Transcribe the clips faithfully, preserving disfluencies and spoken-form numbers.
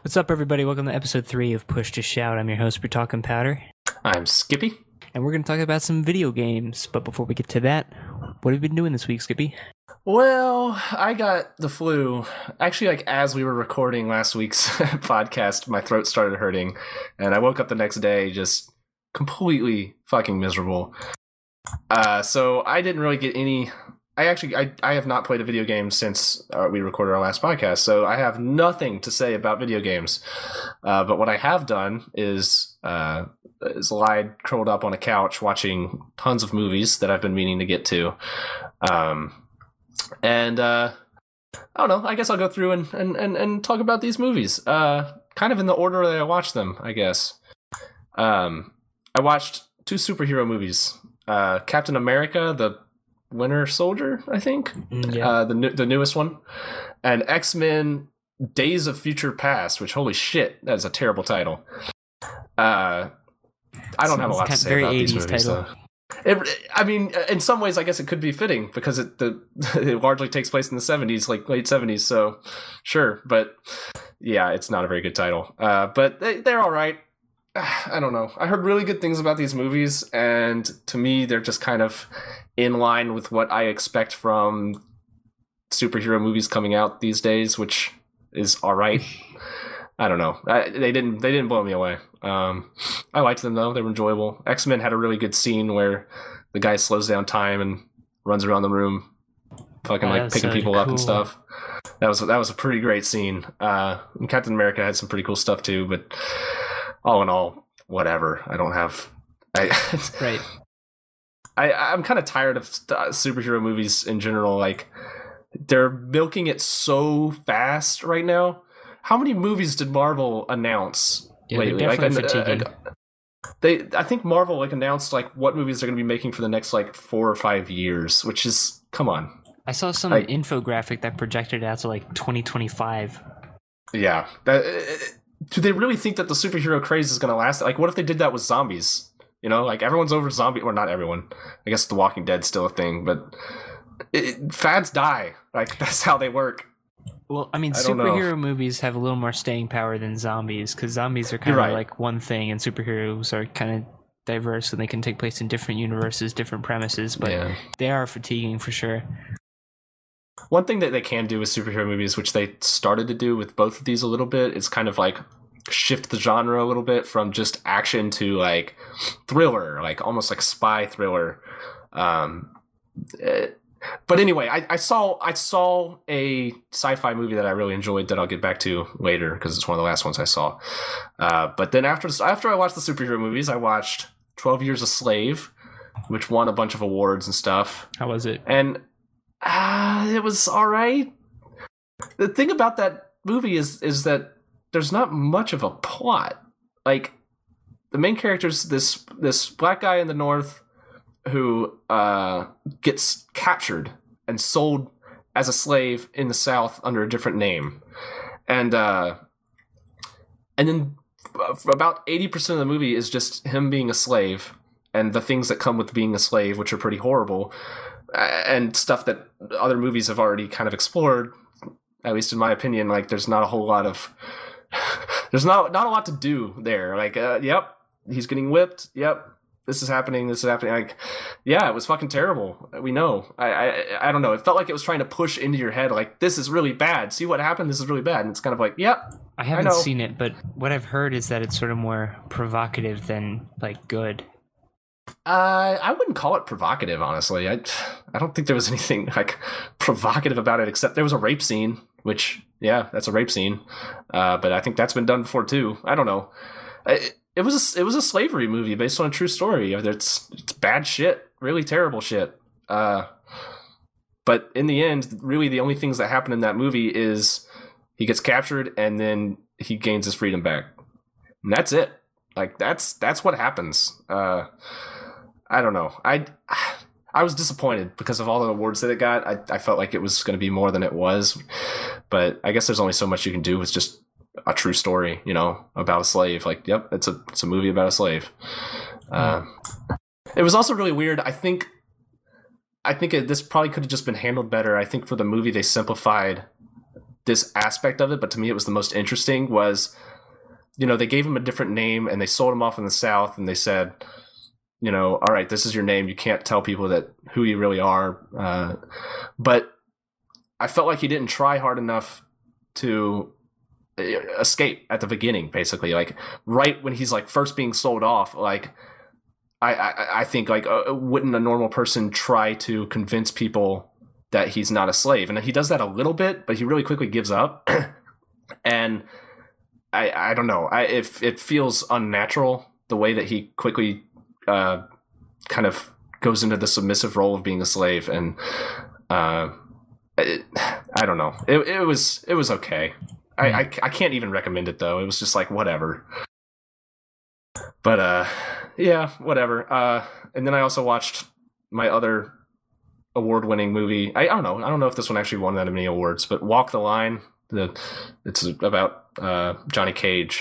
What's up, everybody? Welcome to episode three of Push to Shout. I'm your host, We're Talking Powder. I'm Skippy. And we're going to talk about some video games. But before we get to that, what have you been doing this week, Skippy? Well, I got the flu. Actually, like as we were recording last week's podcast, my throat started hurting. And I woke up the next day just completely fucking miserable. Uh, so I didn't really get any... I actually, I, I have not played a video game since uh, we recorded our last podcast, so I have nothing to say about video games. Uh, but what I have done is, uh, is lied curled up on a couch watching tons of movies that I've been meaning to get to. Um, and, uh, I don't know, I guess I'll go through and, and, and, and talk about these movies, uh, kind of in the order that I watched them, I guess. Um, I watched two superhero movies, uh, Captain America, the Winter Soldier, I think, yeah. uh, the new, the newest one, and X-Men: Days of Future Past. Which, holy shit, that is a terrible title. Uh, I don't have a lot to say about these movies, though. It, I mean, in some ways, I guess it could be fitting because it the it largely takes place in the seventies, like late seventies. So, sure, but yeah, it's not a very good title. Uh, but they, they're all right. I don't know. I heard really good things about these movies, and to me, they're just kind of in line with what I expect from superhero movies coming out these days, which is all right. I don't know. I, they didn't. They didn't blow me away. Um, I liked them though. They were enjoyable. X-Men had a really good scene where the guy slows down time and runs around the room, fucking oh, like picking so people cool. up and stuff. That was that was a pretty great scene. Uh, and Captain America had some pretty cool stuff too, but. All in all, whatever. I don't have... I, right. I, I'm kind of tired of superhero movies in general. Like, they're milking it so fast right now. How many movies did Marvel announce yeah, lately? They're definitely like, fatiguing. Uh, they, I think Marvel like announced like what movies they're going to be making for the next like four or five years, which is... Come on. I saw some like, infographic that projected out to like twenty twenty-five. Yeah. That... It, do they really think that the superhero craze is going to last? Like, what if they did that with zombies? You know, like, everyone's over zombie... Or not everyone. I guess The Walking Dead's still a thing, but... It, fads die. Like, that's how they work. Well, I mean, I superhero movies have a little more staying power than zombies, because zombies are kind of right. like one thing, and superheroes are kind of diverse, and they can take place in different universes, different premises, but yeah. they are fatiguing for sure. One thing that they can do with superhero movies, which they started to do with both of these a little bit, is kind of like shift the genre a little bit from just action to like thriller, like almost like spy thriller. Um, it, but anyway, I, I saw I saw a sci-fi movie that I really enjoyed that I'll get back to later because it's one of the last ones I saw. Uh, but then after after I watched the superhero movies, I watched twelve Years a Slave, which won a bunch of awards and stuff. How was it? And Uh, it was all right. The thing about that movie is is that there's not much of a plot. Like, the main character's this this black guy in the North who uh, gets captured and sold as a slave in the South under a different name. And uh, and then about eighty percent of the movie is just him being a slave and the things that come with being a slave, which are pretty horrible. And stuff that other movies have already kind of explored, at least in my opinion. Like, there's not a whole lot of there's not not a lot to do there. Like, uh, yep, he's getting whipped. Yep, this is happening. This is happening. Like, yeah, it was fucking terrible. We know. I, I I don't know. It felt like it was trying to push into your head, like, this is really bad. See what happened? This is really bad. And it's kind of like, yep. I haven't I seen it, but what I've heard is that it's sort of more provocative than like good. Uh, I wouldn't call it provocative, honestly. I, I don't think there was anything like provocative about it, except there was a rape scene, which, yeah, that's a rape scene. Uh, but I think that's been done before too. I don't know. It, it was a, it was a slavery movie based on a true story. It's it's bad shit, really terrible shit. Uh, but in the end, really the only things that happen in that movie is he gets captured and then he gains his freedom back, and that's it. Like, that's that's what happens. Uh, I don't know. I I was disappointed because of all the awards that it got. I, I felt like it was going to be more than it was. But I guess there's only so much you can do with just a true story, you know, about a slave. Like, yep, it's a it's a movie about a slave. Uh, it was also really weird. I think I think it, this probably could have just been handled better. I think for the movie they simplified this aspect of it, but to me it was the most interesting, was, you know, they gave him a different name and they sold him off in the South, and they said, you know, all right, this is your name. You can't tell people that who you really are. Uh, but I felt like he didn't try hard enough to escape at the beginning, basically. Like, right when he's like first being sold off, like, I, I, I think like, uh, wouldn't a normal person try to convince people that he's not a slave? And he does that a little bit, but he really quickly gives up. And I, I don't know. I, it, it feels unnatural the way that he quickly uh, kind of goes into the submissive role of being a slave. And uh, it, I don't know. It, it was it was okay. I, I, I can't even recommend it, though. It was just like, whatever. But uh, yeah, whatever. Uh, and then I also watched my other award-winning movie. I, I don't know. I don't know if this one actually won that many awards, but Walk the Line. The it's about uh, Johnny Cage.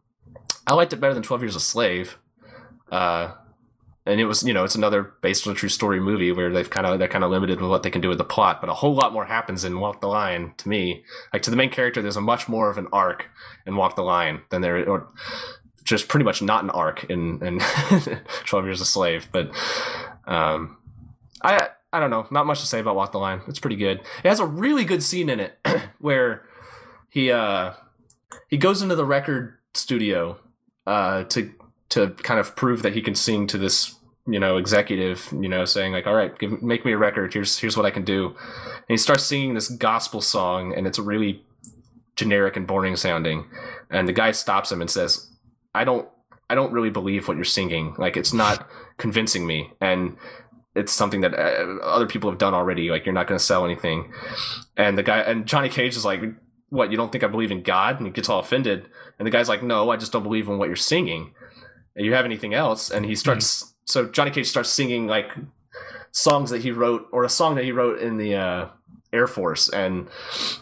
I liked it better than twelve Years a Slave, uh, and it was, you know, it's another based on a true story movie where they've kind of they're kind of limited with what they can do with the plot, but a whole lot more happens in Walk the Line to me. Like, to the main character, there's a much more of an arc in Walk the Line than there, or just pretty much not an arc in in twelve Years a Slave. But um, I I don't know, not much to say about Walk the Line. It's pretty good. It has a really good scene in it where he uh he goes into the record studio uh to to kind of prove that he can sing to this, you know, executive, you know, saying like, all right, give, make me a record, here's here's what I can do. And he starts singing this gospel song, and it's really generic and boring sounding, and the guy stops him and says, I don't I don't really believe what you're singing, like, it's not convincing me, and it's something that uh, other people have done already, like, you're not going to sell anything. And the guy, and Johnny Cage is like, what, you don't think I believe in God? And he gets all offended. And the guy's like, no, I just don't believe in what you're singing. And you have anything else? And he starts, mm-hmm. so Johnny Cage starts singing like songs that he wrote, or a song that he wrote in the uh, Air Force. And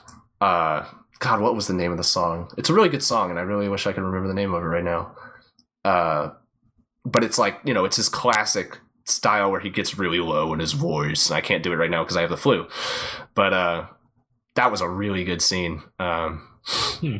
uh, God, what was the name of the song? It's a really good song, and I really wish I could remember the name of it right now. Uh, but it's like, you know, it's his classic style where he gets really low in his voice. And I can't do it right now because I have the flu. But uh, that was a really good scene. Um, hmm.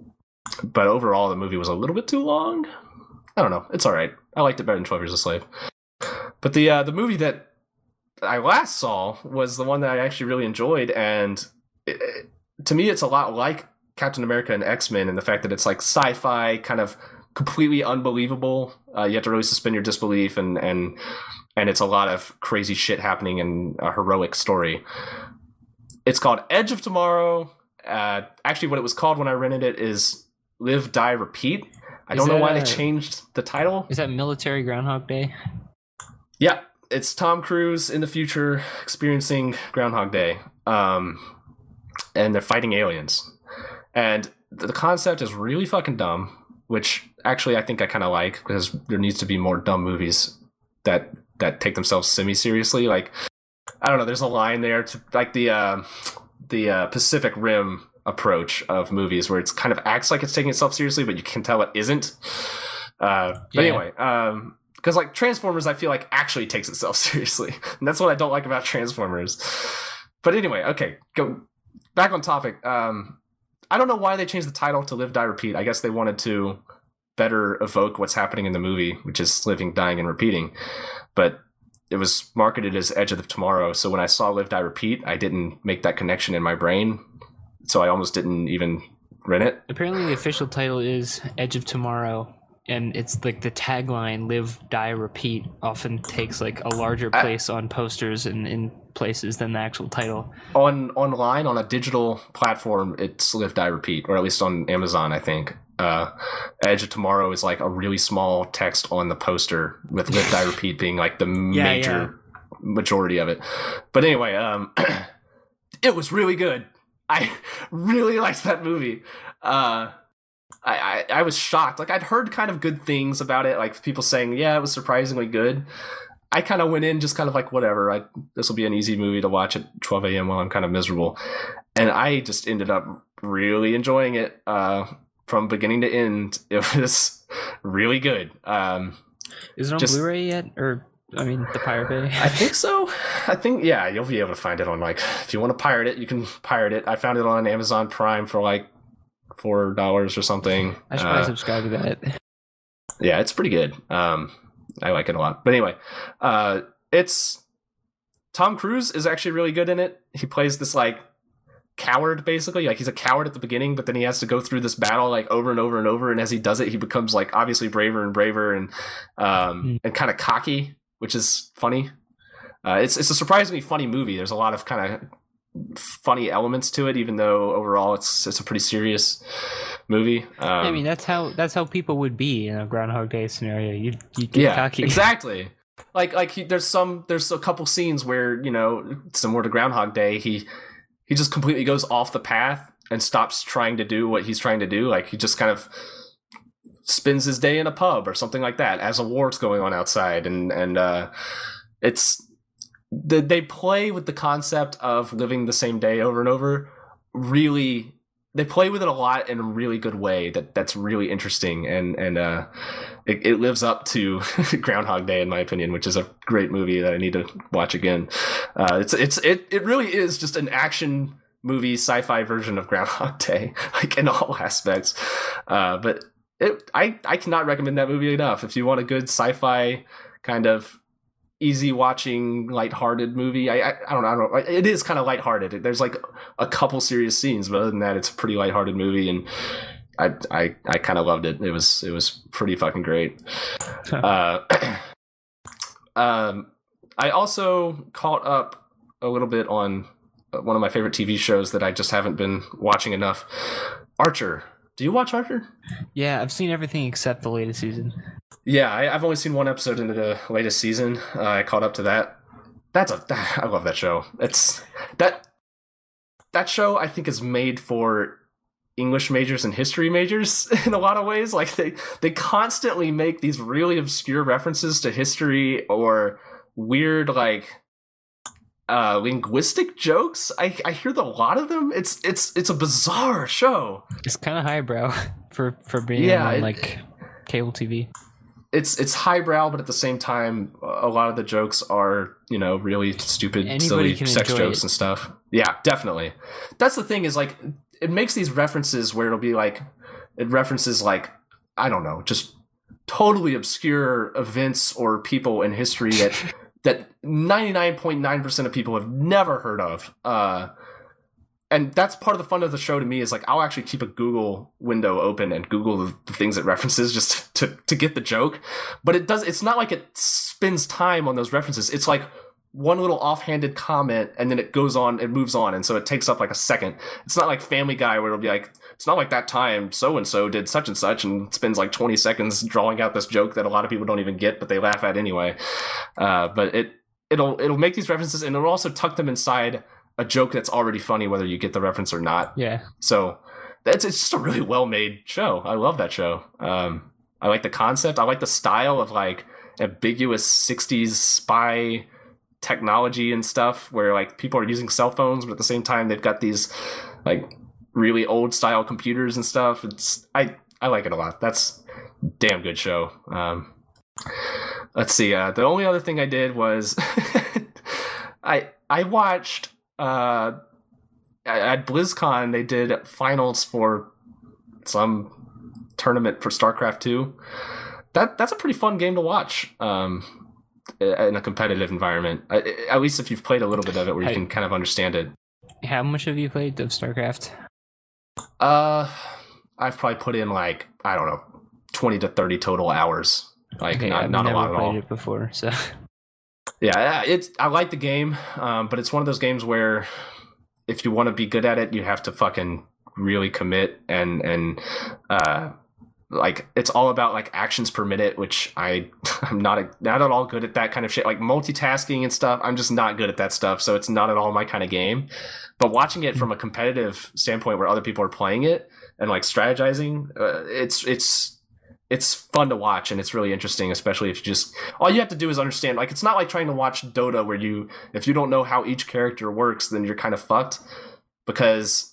But overall, the movie was a little bit too long. I don't know. It's all right. I liked it better than twelve Years a Slave. But the uh, the movie that I last saw was the one that I actually really enjoyed. And it, it, to me, it's a lot like Captain America and X-Men in the fact that it's like sci-fi, kind of completely unbelievable. Uh, you have to really suspend your disbelief, and and and it's a lot of crazy shit happening in a heroic story. It's called Edge of Tomorrow. Uh, actually, what it was called when I rented it is Live, Die, Repeat. I is don't know why a, they changed the title. Is that Military Groundhog Day? Yeah, it's Tom Cruise in the future experiencing Groundhog Day. Um, and they're fighting aliens. And the concept is really fucking dumb, which actually I think I kind of like, because there needs to be more dumb movies that that take themselves semi-seriously. Like, I don't know, there's a line there to like the uh, the uh, Pacific Rim approach of movies where it's kind of acts like it's taking itself seriously, but you can tell it isn't. Uh, but yeah. anyway, um, because like Transformers, I feel like actually takes itself seriously, and that's what I don't like about Transformers. But anyway, okay, go back on topic. Um, I don't know why they changed the title to Live, Die, Repeat. I guess they wanted to better evoke what's happening in the movie, which is living, dying, and repeating. But it was marketed as Edge of Tomorrow, so when I saw Live, Die, Repeat, I didn't make that connection in my brain, so I almost didn't even rent it. Apparently the official title is Edge of Tomorrow, and it's like the tagline Live, Die, Repeat often takes like a larger place I, on posters and in places than the actual title. On online, on a digital platform, it's Live, Die, Repeat, or at least on Amazon, I think. Uh, Edge of Tomorrow is like a really small text on the poster with Live, Die, Repeat being like the yeah, major yeah. majority of it. But anyway, um, it was really good. I really liked that movie. Uh, I, I, I was shocked. Like, I'd heard kind of good things about it, like people saying, yeah, it was surprisingly good. I kind of went in just kind of like, whatever, I, this will be an easy movie to watch at twelve a.m. while I'm kind of miserable. And I just ended up really enjoying it. Uh, from beginning to end, it was really good. Um, Is it on just, Blu-ray yet? Or I mean, the Pirate Bay. I think so. I think yeah, you'll be able to find it on like if you want to pirate it, you can pirate it. I found it on Amazon Prime for like four dollars or something. I should uh, probably subscribe to that. Yeah, it's pretty good. Um, I like it a lot. But anyway, uh, it's Tom Cruise is actually really good in it. He plays this like coward basically, like he's a coward at the beginning, but then he has to go through this battle like over and over and over, and as he does it, he becomes like obviously braver and braver and um, mm. and kind of cocky, which is funny. Uh, it's it's a surprisingly funny movie. There's a lot of kind of funny elements to it, even though overall it's it's a pretty serious movie. Um, I mean, that's how that's how people would be in a Groundhog Day scenario. You you get yeah, cocky. Exactly. Like like he, there's some there's a couple scenes where, you know, similar to Groundhog Day, he he just completely goes off the path and stops trying to do what he's trying to do. Like he just kind of spends his day in a pub or something like that as a war's going on outside, and and uh, it's the, they play with the concept of living the same day over and over. Really, they play with it a lot in a really good way. That that's really interesting, and and uh, it, it lives up to Groundhog Day in my opinion, which is a great movie that I need to watch again. Uh, it's it's it it really is just an action movie, sci-fi version of Groundhog Day, like in all aspects. Uh, but it I I cannot recommend that movie enough. If you want a good sci-fi kind of easy watching, lighthearted movie. I, I I don't know. I don't know. It is kind of lighthearted. There's like a couple serious scenes, but other than that, it's a pretty lighthearted movie, and I I, I kind of loved it. It was it was pretty fucking great. uh, um, I also caught up a little bit on one of my favorite T V shows that I just haven't been watching enough. Archer. Do you watch Archer? Yeah, I've seen everything except the latest season. Yeah, I, I've only seen one episode into the latest season. Uh, I caught up to that. That's a I love that show. It's that that show I think is made for English majors and history majors in a lot of ways. Like they they constantly make these really obscure references to history or weird like uh, linguistic jokes. I I hear the, a lot of them. It's it's it's a bizarre show. It's kind of highbrow for for being yeah, on it, like cable T V. It's it's highbrow, but at the same time, a lot of the jokes are, you know, really stupid, Anybody silly sex jokes it. and stuff. Yeah, definitely. That's the thing is like it makes these references where it'll be like it references like I don't know, just totally obscure events or people in history that that ninety-nine point nine percent of people have never heard of. Uh, And that's part of the fun of the show to me is like I'll actually keep a Google window open and Google the, the things it references just to, to get the joke. But it does it's not like it spends time on those references. It's like one little offhanded comment and then it goes on, it moves on. And so it takes up like a second. It's not like Family Guy where it'll be like, it's not like that time so-and-so did such and such and spends like twenty seconds drawing out this joke that a lot of people don't even get, but they laugh at anyway. Uh, but it, it'll, it'll make these references and it'll also tuck them inside a joke that's already funny, whether you get the reference or not. Yeah. So that's it's just a really well-made show. I love that show. Um, I like the concept. I like the style of like ambiguous sixties spy technology and stuff where like people are using cell phones, but at the same time they've got these like really old style computers and stuff. It's I I like it a lot. That's a damn good show. Um, let's see. Uh, the only other thing I did was I I watched. Uh, at BlizzCon, they did finals for some tournament for StarCraft two. That that's a pretty fun game to watch. Um, in a competitive environment, at least if you've played a little bit of it, where you I, can kind of understand it. How much have you played of StarCraft? Uh, I've probably put in like I don't know, twenty to thirty total hours. Like okay, not I've not never a lot at all. Played it before, so. Yeah, it's I like the game, um, but it's one of those games where if you want to be good at it, you have to fucking really commit and and uh, like it's all about like actions per minute, which I I'm not a, not at all good at that kind of shit. Like multitasking and stuff, I'm just not good at that stuff. So it's not at all my kind of game. But watching it from a competitive standpoint, where other people are playing it and like strategizing, uh, it's it's. It's fun to watch and it's really interesting, especially if you just all you have to do is understand. Like it's not like trying to watch Dota where you if you don't know how each character works, then you're kind of fucked because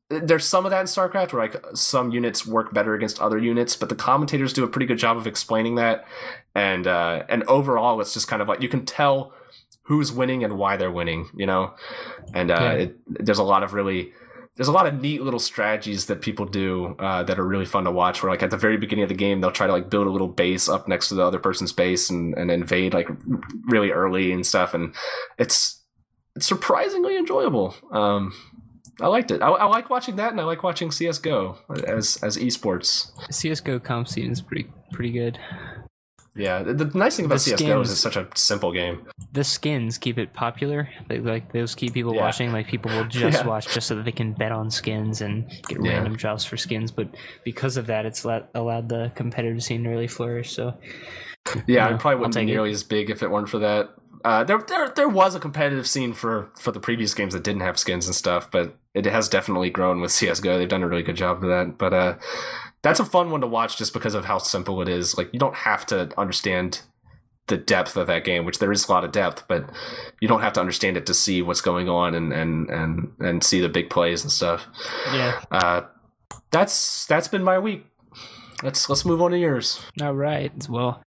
there's some of that in StarCraft where like some units work better against other units, but the commentators do a pretty good job of explaining that. And uh, and overall, it's just kind of like you can tell who's winning and why they're winning, you know. And uh, Yeah. it, there's a lot of really there's a lot of neat little strategies that people do uh, that are really fun to watch. Where like at the very beginning of the game, they'll try to like build a little base up next to the other person's base and, and invade like really early and stuff. And it's it's surprisingly enjoyable. Um, I liked it. I, I like watching that, and I like watching C S G O as as esports. C S G O comp scene is pretty pretty good. Yeah, the, the nice thing about The C S G O is skins- it's such a simple game. The skins keep it popular. Like, like those keep people Yeah. watching. Like people will just Yeah. watch just so that they can bet on skins and get Yeah. random drops for skins. But because of that, it's let, allowed the competitive scene to really flourish. So Yeah, Yeah, it probably I'll wouldn't be take it. nearly as big if it weren't for that. Uh, there, there, there was a competitive scene for, for the previous games that didn't have skins and stuff, but it has definitely grown with C S G O. They've done a really good job of that. But uh, that's a fun one to watch just because of how simple it is. Like, you don't have to understand the depth of that game, which there is a lot of depth, but you don't have to understand it to see what's going on and and and, and see the big plays and stuff. yeah, Uh, that's that's been my week. Let's let's move on to yours. all right. Well,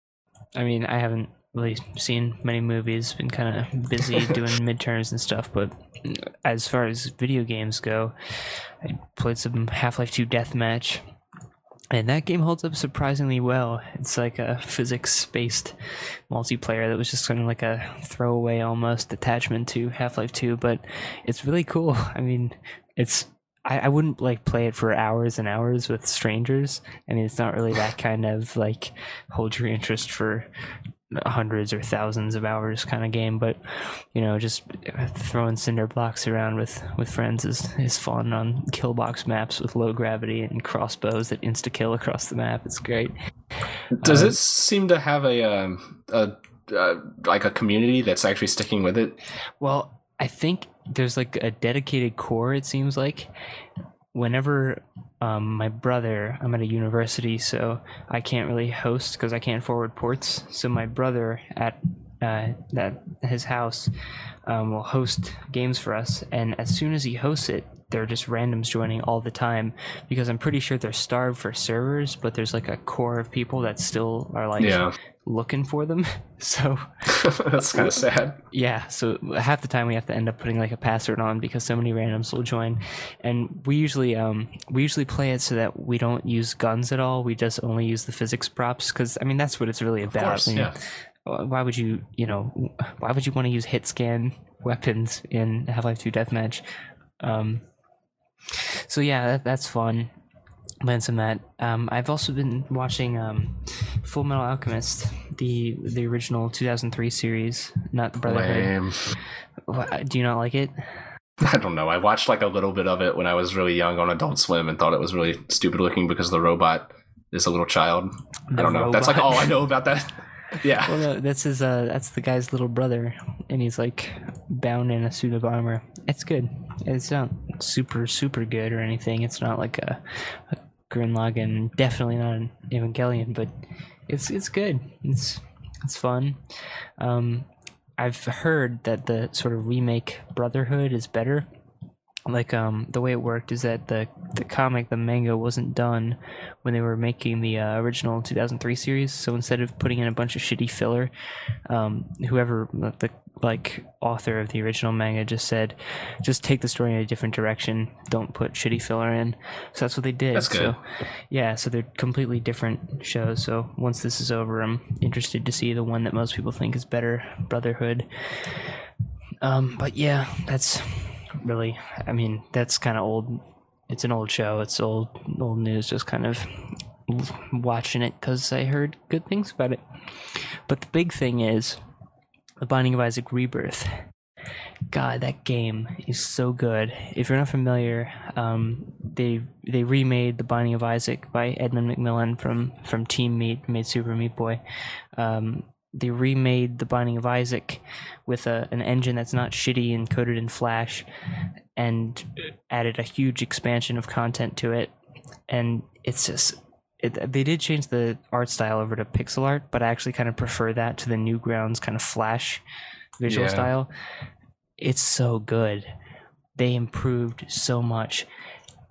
I mean, I haven't really seen many movies. Been kind of busy doing midterms and stuff. But as far as video games go, I played some Half-Life two Deathmatch. And that game holds up surprisingly well. It's like a physics-based multiplayer that was just kind of like a throwaway almost attachment to Half-Life two, but it's really cool. I mean, it's I, I wouldn't like play it for hours and hours with strangers. I mean, it's not really that kind of like hold your interest for hundreds or thousands of hours kind of game, but you know, just throwing cinder blocks around with with friends is is fun on kill box maps with low gravity and crossbows that insta kill across the map. It's great. Does Uh, it seem to have a um a uh, like a community that's actually sticking with it? Well, I think there's like a dedicated core, it seems like. Whenever um, my brother, I'm at a university, so I can't really host because I can't forward ports. So my brother at uh, that his house um, will host games for us, and as soon as he hosts it, there are just randoms joining all the time because I'm pretty sure they're starved for servers, but there's like a core of people that still are like Yeah, looking for them. So that's kind of sad. yeah, so half the time we have to end up putting like a password on because so many randoms will join, and we usually um we usually play it so that we don't use guns at all. We just only use the physics props because I mean that's what it's really about. Of course, I mean, yeah. why would you you know why would you want to use hit scan weapons in Half-Life two Deathmatch? Um, so yeah, that, that's fun. Playing some of that. Um, I've also been watching um, Full Metal Alchemist, the the original two thousand three series, not the Brotherhood. Lame. Wha- Do you not like it? I don't know. I watched like a little bit of it when I was really young on Adult Swim and thought it was really stupid looking because the robot is a little child. The I don't know. That's like robot. all I know about that. Yeah. Well, no, that's his. Uh, that's the guy's little brother, and he's like bound in a suit of armor. It's good. It's not super super good or anything. It's not like a, a Gurren Lagann, definitely not an Evangelion, but it's it's good. It's it's fun. Um, I've heard that the sort of remake Brotherhood is better. Like um, the way it worked is that the the comic, the manga, wasn't done when they were making the uh, original two thousand three series. So instead of putting in a bunch of shitty filler, um, whoever the like author of the original manga just said, just take the story in a different direction. Don't put shitty filler in. So that's what they did. That's good. So yeah, so they're completely different shows. So once this is over, I'm interested to see the one that most people think is better, Brotherhood. Um, but yeah, that's really, I mean, that's kind of old. It's an old show. It's old, old news. Just kind of watching it because I heard good things about it. But the big thing is The Binding of Isaac Rebirth. God, that game is so good. If you're not familiar, um, they they remade The Binding of Isaac by Edmund McMillan from from Team Meat, who made Super Meat Boy. Um, they remade The Binding of Isaac with a, an engine that's not shitty and coded in Flash, and added a huge expansion of content to it. And it's just, it, they did change the art style over to pixel art, but I actually kind of prefer that to the Newgrounds kind of Flash visual Yeah. style. It's so good. They improved so much.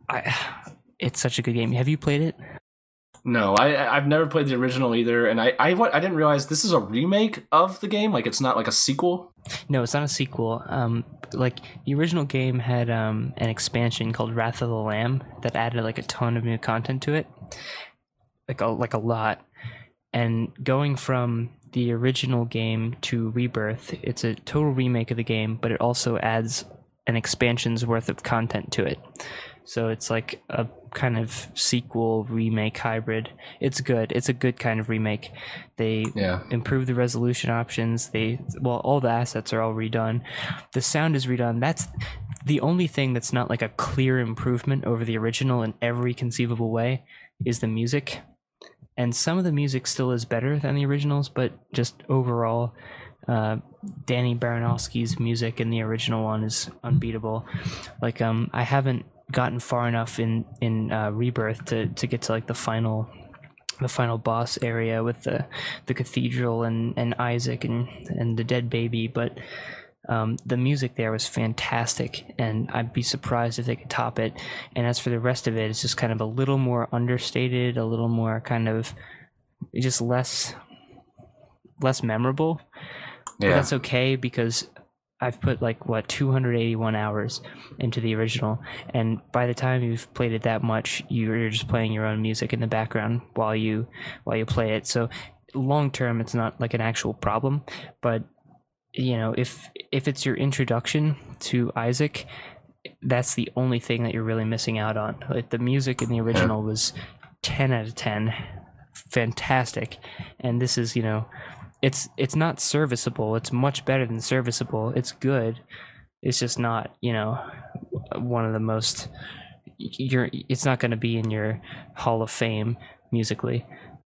I, it's such a good game. Have you played it? No, I I've never played the original either, and I I what I didn't realize this is a remake of the game. Like it's not like a sequel. No, it's not a sequel. Um, like the original game had um an expansion called Wrath of the Lamb that added like a ton of new content to it, like a like a lot. And going from the original game to Rebirth, it's a total remake of the game, but it also adds an expansion's worth of content to it. So it's like a kind of sequel remake hybrid. It's good. It's a good kind of remake. They yeah. improve the resolution options. They well, all the assets are all redone. The sound is redone. That's the only thing that's not like a clear improvement over the original in every conceivable way is the music. And some of the music still is better than the originals, but just overall, uh, Danny Baranowski's music in the original one is unbeatable. Like, um, I haven't gotten far enough in in uh, Rebirth to, to get to like the final the final boss area with the the cathedral and, and Isaac and and the dead baby, but um, the music there was fantastic, and I'd be surprised if they could top it. And as for the rest of it, it's just kind of a little more understated, a little more kind of just less less memorable. Yeah. But that's okay because I've put like what two hundred eighty-one hours into the original, and by the time you've played it that much, you're just playing your own music in the background while you while you play it. So long term, it's not like an actual problem, but you know, if if it's your introduction to Isaac, that's the only thing that you're really missing out on. Like the music in the original was ten out of ten, fantastic, and this is, you know, it's it's not serviceable. It's much better than serviceable. It's good. It's just not, you know, one of the most. You're. It's not going to be in your Hall of Fame musically.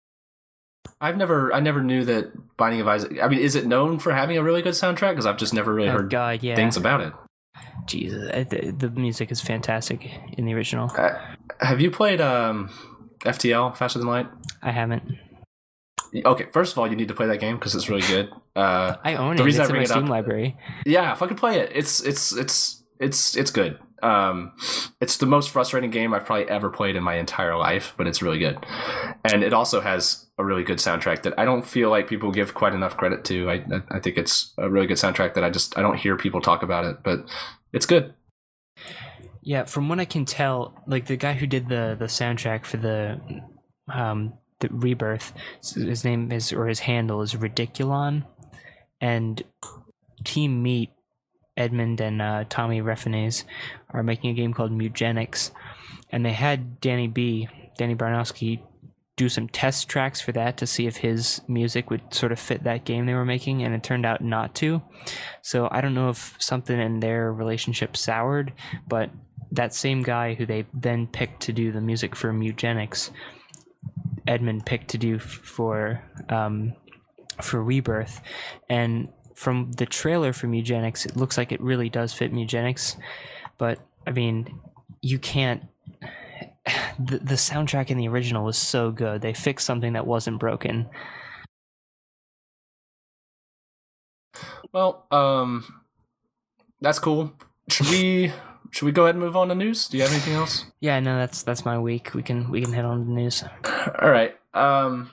I've never, I never knew that Binding of Isaac. I mean, is it known for having a really good soundtrack? Because I've just never really oh, heard God, yeah. things about it. Jesus, the, the music is fantastic in the original. Uh, have you played um, F T L, Faster Than Light? I haven't. Okay, first of all, you need to play that game because it's really good. Uh, I own the it. Reason It's I bring in my it Steam up, library. Yeah, fucking play it. It's it's it's it's it's good. Um, it's the most frustrating game I've probably ever played in my entire life, but it's really good. And it also has a really good soundtrack that I don't feel like people give quite enough credit to. I I think it's a really good soundtrack that I just I don't hear people talk about it, but it's good. Yeah, from what I can tell, like the guy who did the the soundtrack for the um the Rebirth, his name is or his handle is Ridiculon, and Team Meat, Edmund and uh, Tommy Refenes are making a game called Mugenics, and they had Danny B, Danny Baranowski, do some test tracks for that to see if his music would sort of fit that game they were making, and it turned out not to. So I don't know if something in their relationship soured, but that same guy who they then picked to do the music for Mugenics, Edmund picked to do for um, for Rebirth, and from the trailer for Mugenics, it looks like it really does fit Mugenics, but I mean, you can't. The, the soundtrack in the original was so good. They fixed something that wasn't broken. Well, um, that's cool. Should we should we go ahead and move on to news? Do you have anything else? Yeah, no, that's that's my week. We can we can head on to the news. All right. Um.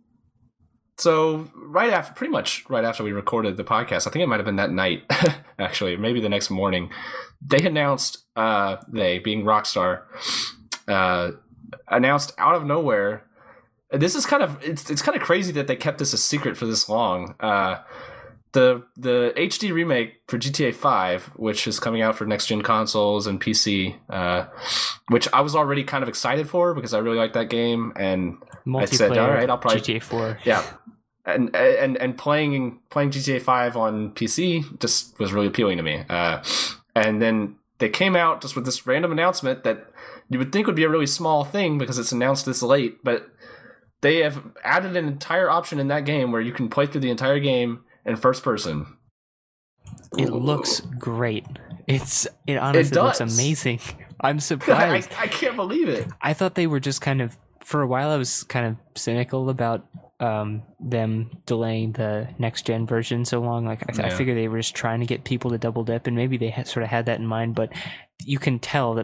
So right after, pretty much right after we recorded the podcast, I think it might have been that night, actually, maybe the next morning, they announced, uh, they being Rockstar, uh, announced out of nowhere. This is kind of it's it's kind of crazy that they kept this a secret for this long. Uh, the the H D remake for G T A five, which is coming out for next gen consoles and P C, uh, which I was already kind of excited for because I really like that game, and I said, all right, I'll probably G T A four. Yeah. And and and playing playing G T A five on P C just was really appealing to me. Uh, and then they came out just with this random announcement that you would think would be a really small thing because it's announced this late, but they have added an entire option in that game where you can play through the entire game in first person. It looks great. It's it honestly it looks amazing. I'm surprised. I, I can't believe it. I thought they were just kind of for a while. I was kind of cynical about um them delaying the next gen version so long. Like I, th- yeah. I figured they were just trying to get people to double dip, and maybe they had, sort of had that in mind, but you can tell that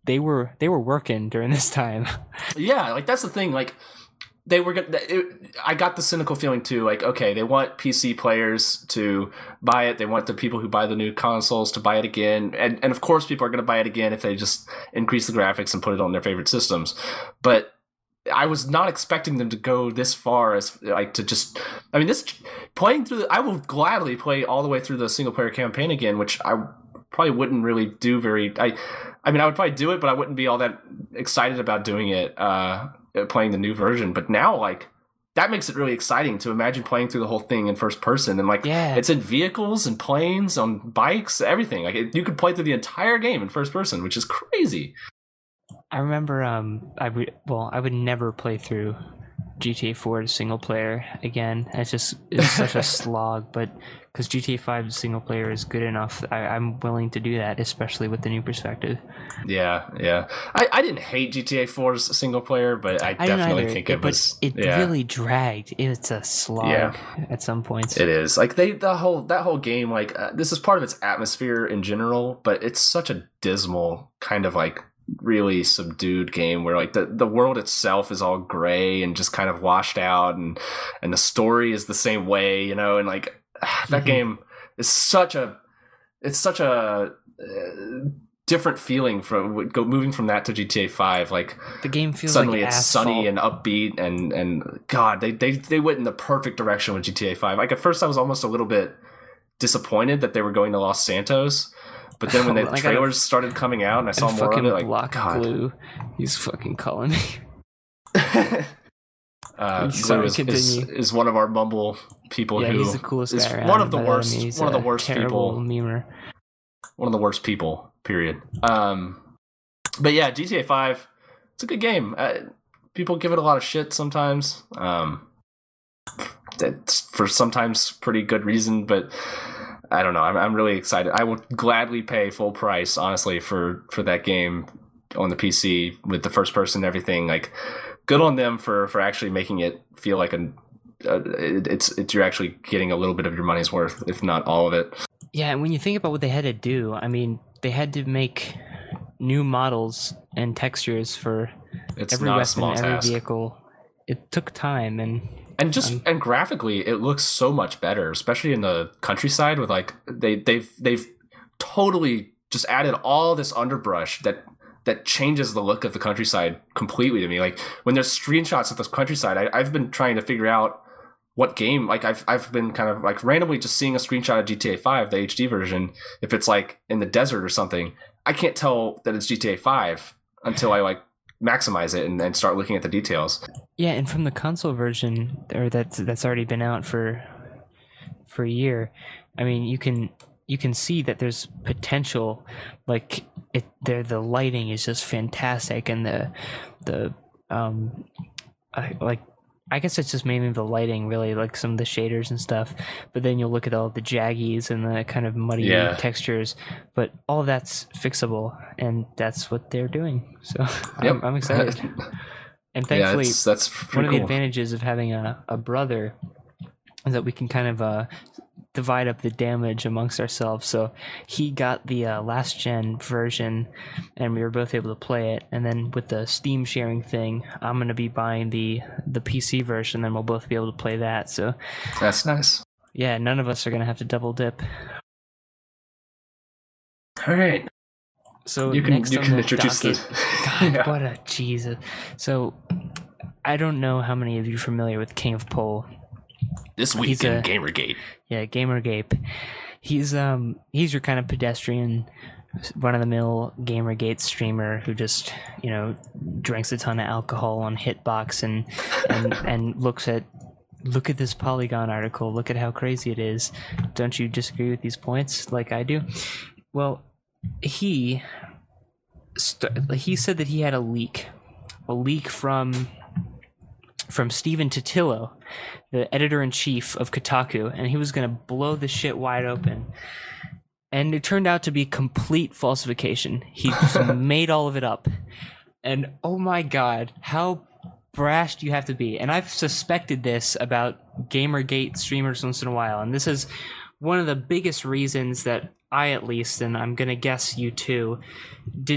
they were they were working during this time. Yeah, like that's the thing. Like they were gonna. It, I got the cynical feeling too. Like, okay, they want P C players to buy it. They want the people who buy the new consoles to buy it again, and and of course, people are going to buy it again if they just increase the graphics and put it on their favorite systems. But I was not expecting them to go this far as like to just. I mean, this playing through. The, I will gladly play all the way through the single player campaign again, which I probably wouldn't really do very. I, I mean, I would probably do it, but I wouldn't be all that excited about doing it. Uh, playing the new version, but now like that makes it really exciting to imagine playing through the whole thing in first person, and like yeah. it's in vehicles and planes, on bikes, everything. Like it, you could play through the entire game in first person, which is crazy. I remember um I would well I would never play through G T A four single player again. It's just it's such a slog, but because G T A five single player is good enough, I, I'm willing to do that, especially with the new perspective. Yeah, yeah. I, I didn't hate G T A four's single player, but I, I definitely think it, it was. It yeah. really dragged. It's a slog yeah. at some points. It is like they the whole that whole game. Like uh, this is part of its atmosphere in general, but it's such a dismal kind of like really subdued game where like the, the world itself is all gray and just kind of washed out, and and the story is the same way, you know, and like that mm-hmm. game is such a it's such a uh, different feeling from go moving from that to G T A five. Like the game feels suddenly like it's asphalt. Sunny and upbeat, and and God, they they they went in the perfect direction with G T A five. Like at first I was almost a little bit disappointed that they were going to Los Santos. But then when the trailers a, started coming out and I saw more of it, like, block God. Glue, he's fucking calling me. uh, Glue is, is, is one of our Mumble people yeah, who he's the coolest is guy one of the around, worst, I mean, one of the worst people. Memer. One of the worst people, period. Um, but yeah, G T A five, it's a good game. Uh, people give it a lot of shit sometimes. Um, that's for sometimes pretty good reason, but I don't know. I'm I'm really excited. I would gladly pay full price, honestly, for, for that game on the P C with the first person and everything. Like, good on them for, for actually making it feel like a, uh, it, it's it's you're actually getting a little bit of your money's worth, if not all of it. Yeah, and when you think about what they had to do, I mean, they had to make new models and textures for it's every not weapon, a small every task. vehicle. It took time and. And just um, and graphically, it looks so much better, especially in the countryside. With like they they've they've totally just added all this underbrush that that changes the look of the countryside completely to me. Like when there's screenshots of this countryside, I, I've been trying to figure out what game. Like I've I've been kind of like randomly just seeing a screenshot of G T A five, the H D version. If it's like in the desert or something, I can't tell that it's G T A five until I like maximize it and, and start looking at the details. Yeah, and from the console version, or that's that's already been out for for a year. I mean, you can you can see that there's potential. Like it, there the lighting is just fantastic, and the the um, I, like I guess it's just mainly the lighting, really, like some of the shaders and stuff. But then you'll look at all the jaggies and the kind of muddy yeah. textures. But all of that's fixable, and that's what they're doing. So yep. I'm, I'm excited. And thankfully, yeah, that's one of cool. the advantages of having a, a brother is that we can kind of uh, divide up the damage amongst ourselves. So he got the uh, last gen version, and we were both able to play it. And then with the Steam sharing thing, I'm going to be buying the the P C version, and we'll both be able to play that. So that's nice. Yeah, none of us are going to have to double dip. All right. So you can next you on can the introduce docket, the God, yeah. what a Jesus. So I don't know how many of you are familiar with King of Pole. This week He's in a, Gamergate. Yeah, Gamergate. He's um he's your kind of pedestrian, run of the mill Gamergate streamer who just, you know, drinks a ton of alcohol on Hitbox and and, and looks at look at this Polygon article, look at how crazy it is. Don't you disagree with these points like I do? Well, he st- he said that he had a leak, a leak from from Stephen Totillo, the editor-in-chief of Kotaku, and he was going to blow the shit wide open. And it turned out to be complete falsification. He just made all of it up. And oh my god, how brash do you have to be? And I've suspected this about Gamergate streamers once in a while, and this is one of the biggest reasons that I, at least, and I'm going to guess you too, didn't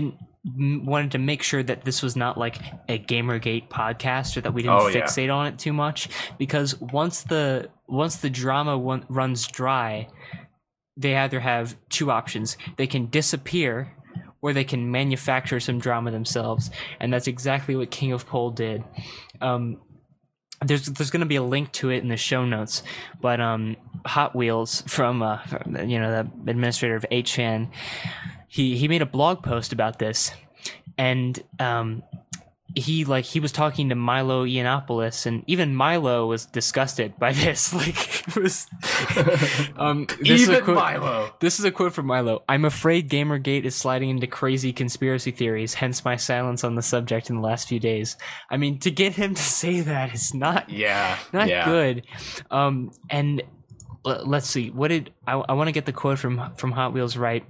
m- wanted to make sure that this was not like a Gamergate podcast, or that we didn't Oh, yeah. fixate on it too much, because once the once the drama one, runs dry, they either have two options: they can disappear, or they can manufacture some drama themselves, and that's exactly what King of Pole did. Um, there's there's going to be a link to it in the show notes, but um, Hot Wheels from, uh, you know, the administrator of eight chan, he he made a blog post about this, and um, he like he was talking to Milo Yiannopoulos, and even Milo was disgusted by this. Like, it was um, this is a Even quote, Milo. This is a quote from Milo. "I'm afraid Gamergate is sliding into crazy conspiracy theories, hence my silence on the subject in the last few days." I mean, to get him to say that is not Yeah. not yeah. good. Um, and l- let's see, what did I, I want to get the quote from from Hot Wheels right.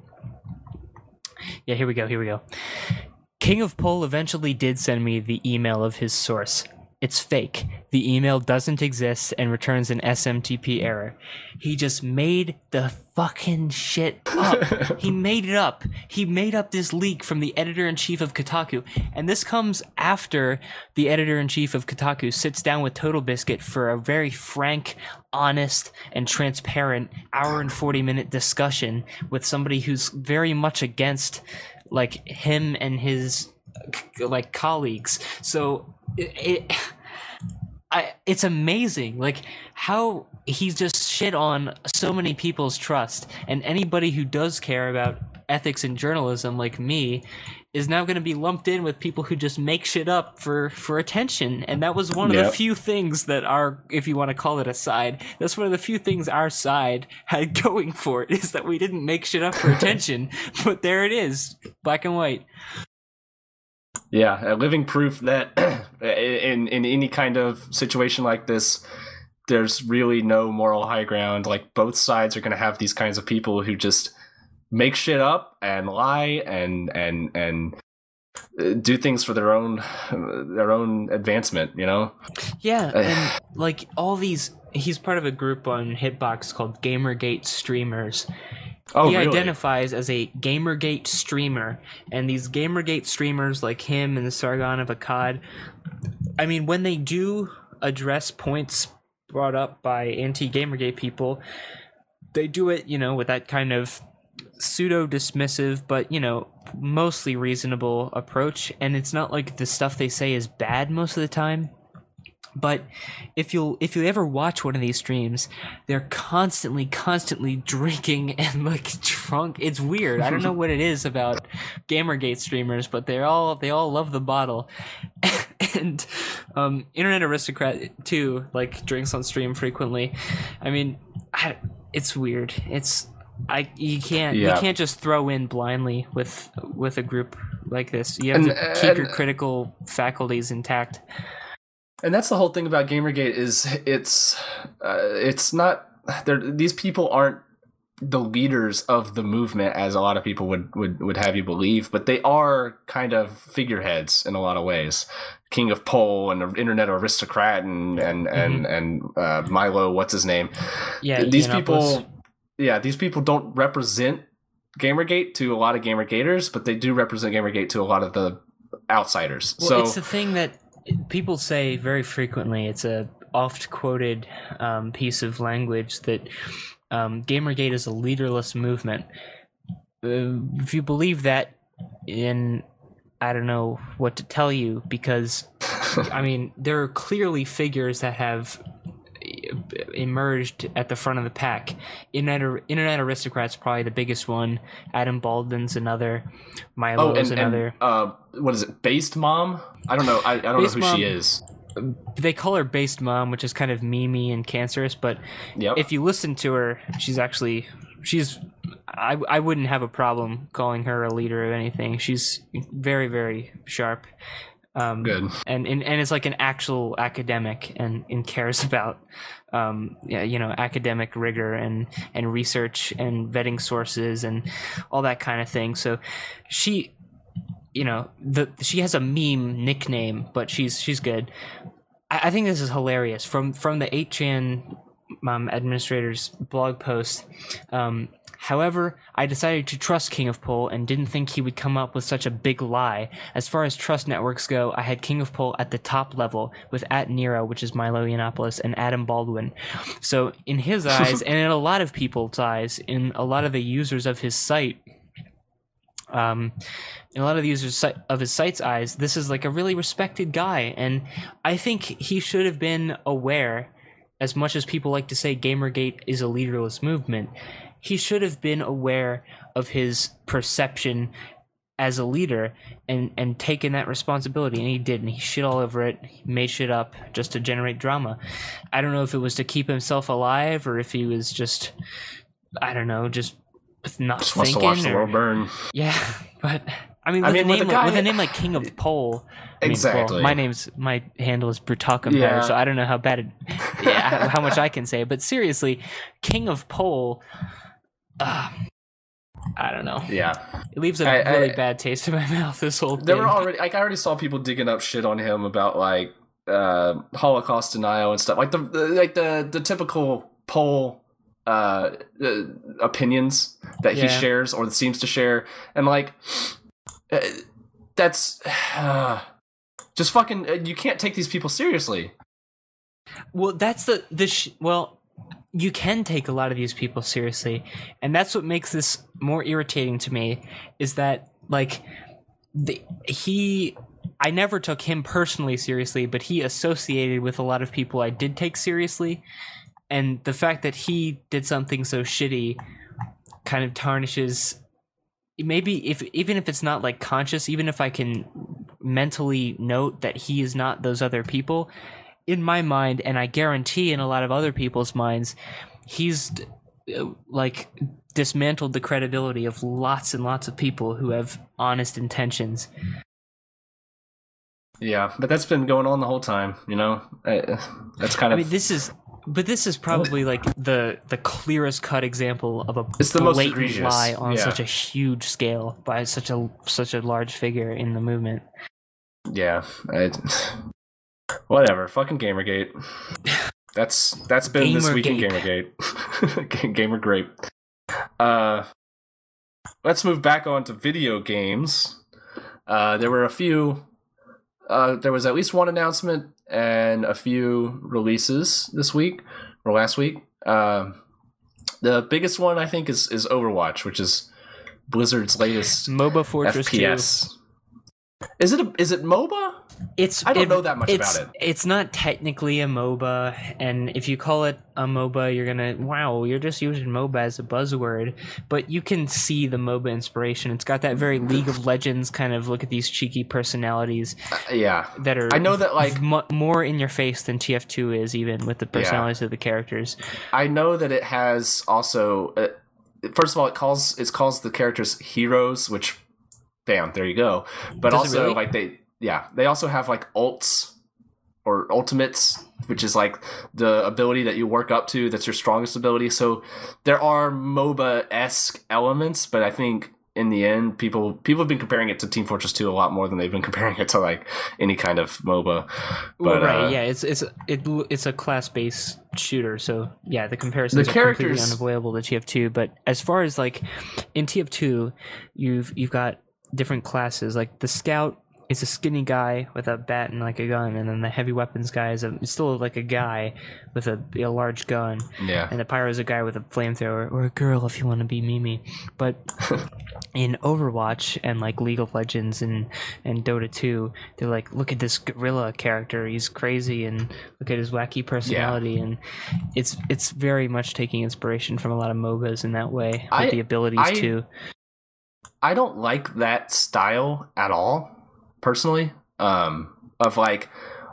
Yeah, here we go. Here we go. "King of Pole eventually did send me the email of his source. It's fake. The email doesn't exist and returns an S M T P error." He just made the fucking shit up. He made it up. He made up this leak from the editor-in-chief of Kotaku. And this comes after the editor-in-chief of Kotaku sits down with Total Biscuit for a very frank, honest, and transparent hour and forty minute discussion with somebody who's very much against like him and his like colleagues. So it, it I it's amazing like how he's just shit on so many people's trust, and anybody who does care about ethics in journalism like me is now going to be lumped in with people who just make shit up for for attention. And that was one of Yep. the few things that our, if you want to call it a side, that's one of the few things our side had going for it, is that we didn't make shit up for attention. But there it is, black and white. Yeah, a living proof that in in any kind of situation like this, there's really no moral high ground. Like, both sides are going to have these kinds of people who just make shit up and lie and and and uh, do things for their own their own advancement. You know? Yeah, and like all these, he's part of a group on Hitbox called Gamergate Streamers. Oh, he really? identifies as a Gamergate streamer, and these Gamergate streamers like him and the Sargon of Akkad, I mean, when they do address points brought up by anti-Gamergate people, they do it, you know, with that kind of pseudo-dismissive, but, you know, mostly reasonable approach, and it's not like the stuff they say is bad most of the time. But if you'll if you ever watch one of these streams, they're constantly, constantly drinking and like drunk. It's weird. I don't know what it is about Gamergate streamers, but they're all they all love the bottle. And um, Internet Aristocrat too, like, drinks on stream frequently. I mean, I, it's weird. It's I you can't Yeah. you can't just throw in blindly with with a group like this. You have And- to keep and- your critical faculties intact. And that's the whole thing about Gamergate, is it's uh, it's not these people aren't the leaders of the movement as a lot of people would, would, would have you believe, but they are kind of figureheads in a lot of ways. King of Pole and an Internet Aristocrat and and and, Mm-hmm. and uh, Milo, what's his name? Yeah, these Yiannopoulos. people, yeah, these people don't represent Gamergate to a lot of Gamergaters, but they do represent Gamergate to a lot of the outsiders. Well, so it's the thing that people say very frequently. It's a oft quoted um, piece of language that um, Gamergate is a leaderless movement. Uh, if you believe that, in I don't know what to tell you, because I mean, there are clearly figures that have emerged at the front of the pack. Internet, Internet Aristocrat's probably the biggest one. Adam Baldwin's another. Milo's oh, and, another. and uh, what is it? Based Mom? I don't know. I, I don't Based know who Mom, she is. They call her Based Mom, which is kind of memey and cancerous, but Yep. if you listen to her, she's actually she's I, I wouldn't have a problem calling her a leader of anything. She's very, very sharp. Um, Good. And, and and is like an actual academic, and, and cares about um, yeah, you know, academic rigor and, and research and vetting sources and all that kind of thing. So she, you know, the she has a meme nickname, but she's she's good. I, I think this is hilarious. From from the eight chan um, administrator's blog post. Um, However, I decided to trust King of Pol and didn't think he would come up with such a big lie. As far as trust networks go, I had King of Pol at the top level with at Nero, which is Milo Yiannopoulos, and Adam Baldwin. So in his eyes, and in a lot of people's eyes, in a lot of the users of his site, um, in a lot of the users of his site's eyes, this is like a really respected guy. And I think he should have been aware, as much as people like to say Gamergate is a leaderless movement, he should have been aware of his perception as a leader and, and taken that responsibility, and he didn't. He shit all over it, he made shit up just to generate drama. I don't know if it was to keep himself alive or if he was just, I don't know, just not just thinking. Wants to watch or, the world burn. Yeah, but I mean, with, I mean, a, name, with, a, guy, with a name like King of Pol, I mean, exactly. Well, my name's my handle is Brutalk Empire, yeah. so I don't know how bad it, yeah, how much I can say. But seriously, King of Pol. Uh, I don't know. Yeah, it leaves a I, really I, bad taste in my mouth. This whole thing. There were already like I already saw people digging up shit on him about like uh, Holocaust denial and stuff, like the, the like the the typical Pol uh, uh, opinions that yeah. he shares or seems to share, and like uh, that's uh, just fucking. Uh, you can't take these people seriously. Well, that's the the sh- well. You can take a lot of these people seriously, and that's what makes this more irritating to me, is that, like, the, he... I never took him personally seriously, but he associated with a lot of people I did take seriously, and the fact that he did something so shitty kind of tarnishes... Maybe, if even if it's not, like, conscious, even if I can mentally note that he is not those other people... In my mind, and I guarantee in a lot of other people's minds, he's uh, like dismantled the credibility of lots and lots of people who have honest intentions. Yeah, but that's been going on the whole time, you know. Uh, that's kind I of. mean, this is, but this is probably like the the clearest cut example of a it's the most blatant egregious. lie on yeah. such a huge scale by such a such a large figure in the movement. Yeah. I, Whatever, fucking Gamergate. That's that's been Gamer this week in Gape. Gamergate. Gamer Grape. Uh, let's move back on to video games. Uh, there were a few. Uh, there was at least one announcement and a few releases this week or last week. Uh, the biggest one I think is is Overwatch, which is Blizzard's latest MOBA Fortress F P S. Is it a, is it MOBA? It's I don't it, know that much it's, about it. It's not technically a MOBA, and if you call it a MOBA, you're gonna wow, you're just using MOBA as a buzzword. But you can see the MOBA inspiration. It's got that very League of Legends kind of look at these cheeky personalities. Uh, yeah, that are I know that like m- more in your face than T F two is, even with the personalities yeah. of the characters. I know that it has also. Uh, first of all, it calls it calls the characters heroes, which, bam, there you go. But Does also really? like they. Yeah, they also have like ults or ultimates, which is like the ability that you work up to. That's your strongest ability. So there are MOBA-esque elements, but I think in the end, people people have been comparing it to Team Fortress two a lot more than they've been comparing it to like any kind of MOBA. But, well, right, uh, yeah, it's it's it, it's a class-based shooter, so yeah, the comparisons the are characters... completely unavoidable to T F two. But as far as like in T F two, you've you've got different classes, like the Scout. It's a skinny guy with a bat and like a gun, and then the heavy weapons guy is a, still like a guy with a, a large gun. Yeah. And the pyro is a guy with a flamethrower, or a girl if you want to be Mimi. But in Overwatch and like League of Legends and, and Dota two, they're like, look at this gorilla character, he's crazy, and look at his wacky personality. Yeah. And it's it's very much taking inspiration from a lot of MOBAs in that way, with I, the abilities I, too. I don't like that style at all. Personally, um, of like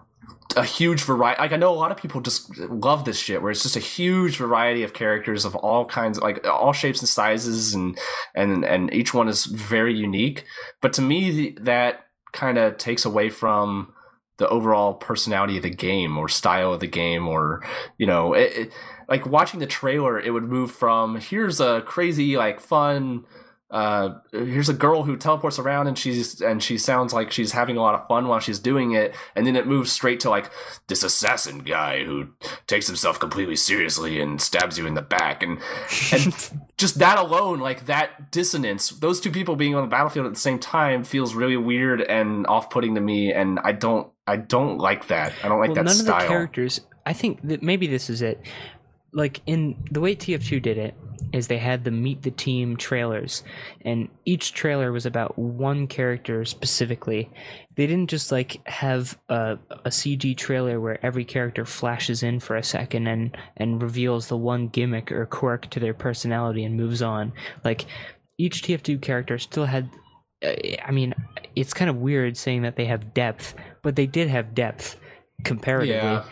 a huge variety. Like I know a lot of people just love this shit, where it's just a huge variety of characters of all kinds, like all shapes and sizes, and and and each one is very unique. But to me, that kind of takes away from the overall personality of the game or style of the game, or you know, it, it, like watching the trailer, it would move from here's a crazy like fun. uh, here's a girl who teleports around and she's and she sounds like she's having a lot of fun while she's doing it, and then it moves straight to like this assassin guy who takes himself completely seriously and stabs you in the back, and and just that alone, like that dissonance, those two people being on the battlefield at the same time feels really weird and off-putting to me, and I don't I don't like that. I don't like well, that none style. Of the characters, I think that maybe this is it. Like in the way T F two did it is they had the Meet the Team trailers, and each trailer was about one character specifically. They didn't just like have a, a C G trailer where every character flashes in for a second and, and reveals the one gimmick or quirk to their personality and moves on. Like each T F two character still had, I mean, it's kind of weird saying that they have depth, but they did have depth comparatively. Yeah.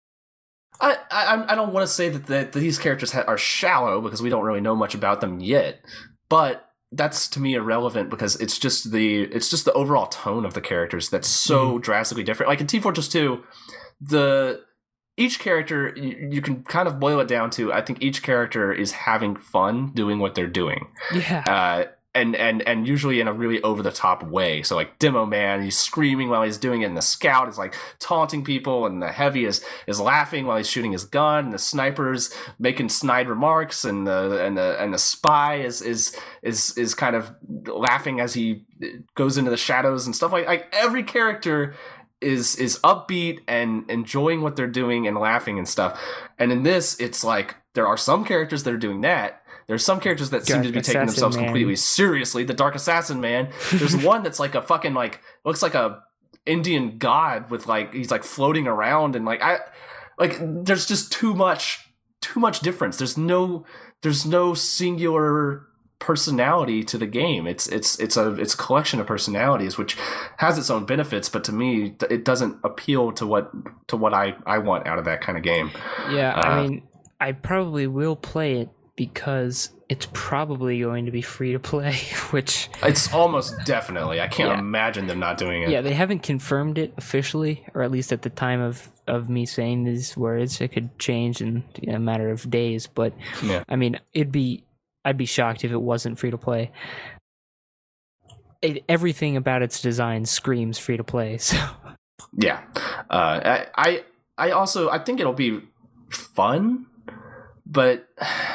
I, I I don't want to say that, the, that these characters ha- are shallow because we don't really know much about them yet, but that's to me irrelevant because it's just the it's just the overall tone of the characters that's so mm-hmm. drastically different. Like in Team Fortress two, the each character you, you can kind of boil it down to I think each character is having fun doing what they're doing. Yeah. Uh, And, and and usually in a really over-the-top way. So like Demo Man, he's screaming while he's doing it, and the Scout is like taunting people, and the Heavy is, is laughing while he's shooting his gun, and the Sniper's making snide remarks, and the and the and the Spy is is is is kind of laughing as he goes into the shadows and stuff. Like like every character is is upbeat and enjoying what they're doing and laughing and stuff. And in this, it's like there are some characters that are doing that. There's some characters that seem Dark to be taking Assassin themselves Man. completely seriously. The Dark Assassin Man. There's one that's like a fucking like looks like a Indian god with like he's like floating around and like I like there's just too much too much difference. There's no there's no singular personality to the game. It's it's it's a it's a collection of personalities which has its own benefits, but to me it doesn't appeal to what to what I I want out of that kind of game. Yeah, uh, I mean, I probably will play it because it's probably going to be free to play, which it's almost definitely. I can't yeah. imagine them not doing it. Yeah, they haven't confirmed it officially, or at least at the time of, of me saying these words. It could change in a matter of days, but yeah. I mean, it'd be I'd be shocked if it wasn't free to play. It, everything about its design screams free to play. So yeah, uh, I, I I also I think it'll be fun, but.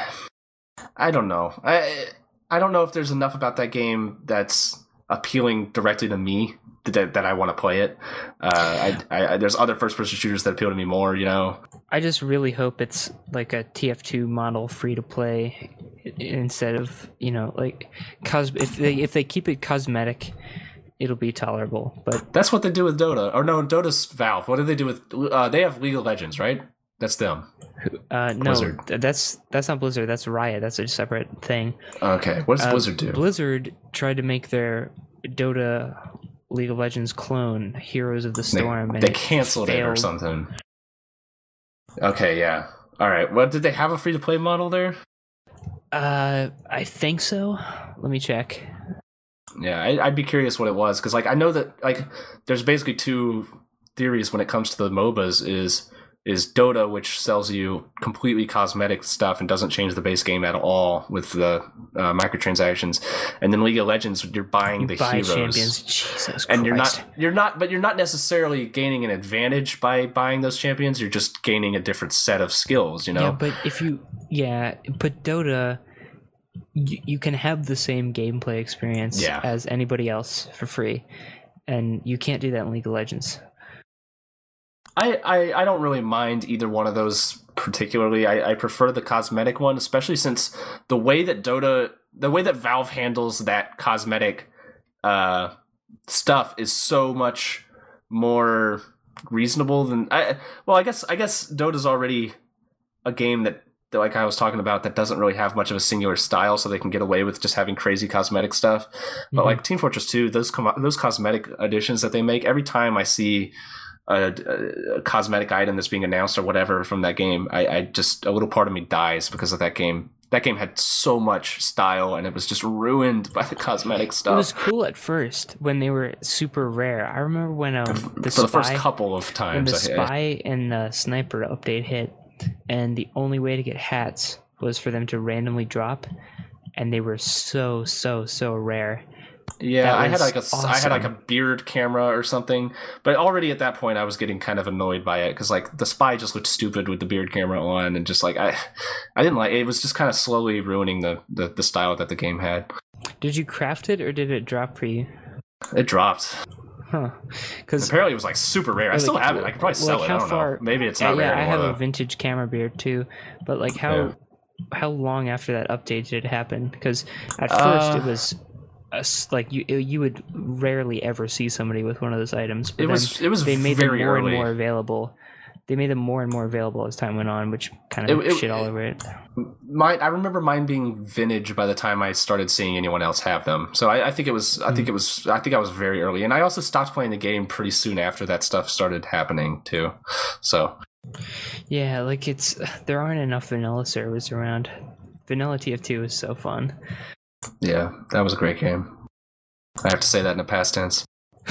I don't know. I I don't know if there's enough about that game that's appealing directly to me that that I want to play it. Uh, I, I there's other first person shooters that appeal to me more. You know. I just really hope it's like a T F two model free to play instead of you know like cos if they if they keep it cosmetic, it'll be tolerable. But that's what they do with Dota. Or no, Dota's Valve. What do they do with? Uh, they have League of Legends, right? That's them. Uh, no, Blizzard. that's that's not Blizzard. That's Riot. That's a separate thing. Okay, what does uh, Blizzard do? Blizzard tried to make their Dota League of Legends clone Heroes of the Storm. They, and they canceled it, it or something. Okay, yeah. All right. Well, did they have a free to play model there? Uh, I think so. Let me check. Yeah, I, I'd be curious what it was because, like, I know that like there's basically two theories when it comes to the MOBAs. Is is Dota, which sells you completely cosmetic stuff and doesn't change the base game at all with the uh, microtransactions, and then League of Legends, you're buying you the buy heroes, champions. Jesus and Christ. you're not, you're not, but you're not necessarily gaining an advantage by buying those champions. You're just gaining a different set of skills, you know. Yeah, but if you, yeah, but Dota, you, you can have the same gameplay experience yeah. as anybody else for free, and you can't do that in League of Legends. I, I, I don't really mind either one of those particularly. I, I prefer the cosmetic one, especially since the way that Dota, the way that Valve handles that cosmetic uh, stuff is so much more reasonable than I. Well, I guess I guess Dota's already a game that, that, like I was talking about, that doesn't really have much of a singular style, so they can get away with just having crazy cosmetic stuff. But mm-hmm. like Team Fortress two, those com- those cosmetic additions that they make, every time I see A, a cosmetic item that's being announced or whatever from that game, I, I just a little part of me dies because of that game. That game had so much style, and it was just ruined by the cosmetic stuff. It was cool at first when they were super rare. I remember when um, the for spy, the first couple of times, when the I, spy and the sniper update hit, and the only way to get hats was for them to randomly drop. and they were so so so rare. Yeah, I had like a awesome. I had like a beard camera or something, but already at that point I was getting kind of annoyed by it because like the spy just looked stupid with the beard camera on, and just like I, I didn't like it. Was just kind of slowly ruining the, the the style that the game had. Did you craft it or did it drop for you? It dropped. Huh? Because apparently it was like super rare. I still like, have it. I could probably sell like it. I don't far, know. Maybe it's not yeah, rare yeah, anymore. I have though. a vintage camera beard too, but like how yeah. how long after that update did it happen? Because at first uh, it was. Like you, you would rarely ever see somebody with one of those items. But it was, it was. They made very them more early. and more available. They made them more and more available as time went on, which kind of it, shit it, all over it. Mine, I remember mine being vintage by the time I started seeing anyone else have them. So I, I think it was. I think it was. I think I was very early, and I also stopped playing the game pretty soon after that stuff started happening too. So. Yeah, like it's there aren't enough vanilla servers around. Vanilla T F two is so fun. Yeah, that was a great game. I have to say that in the past tense.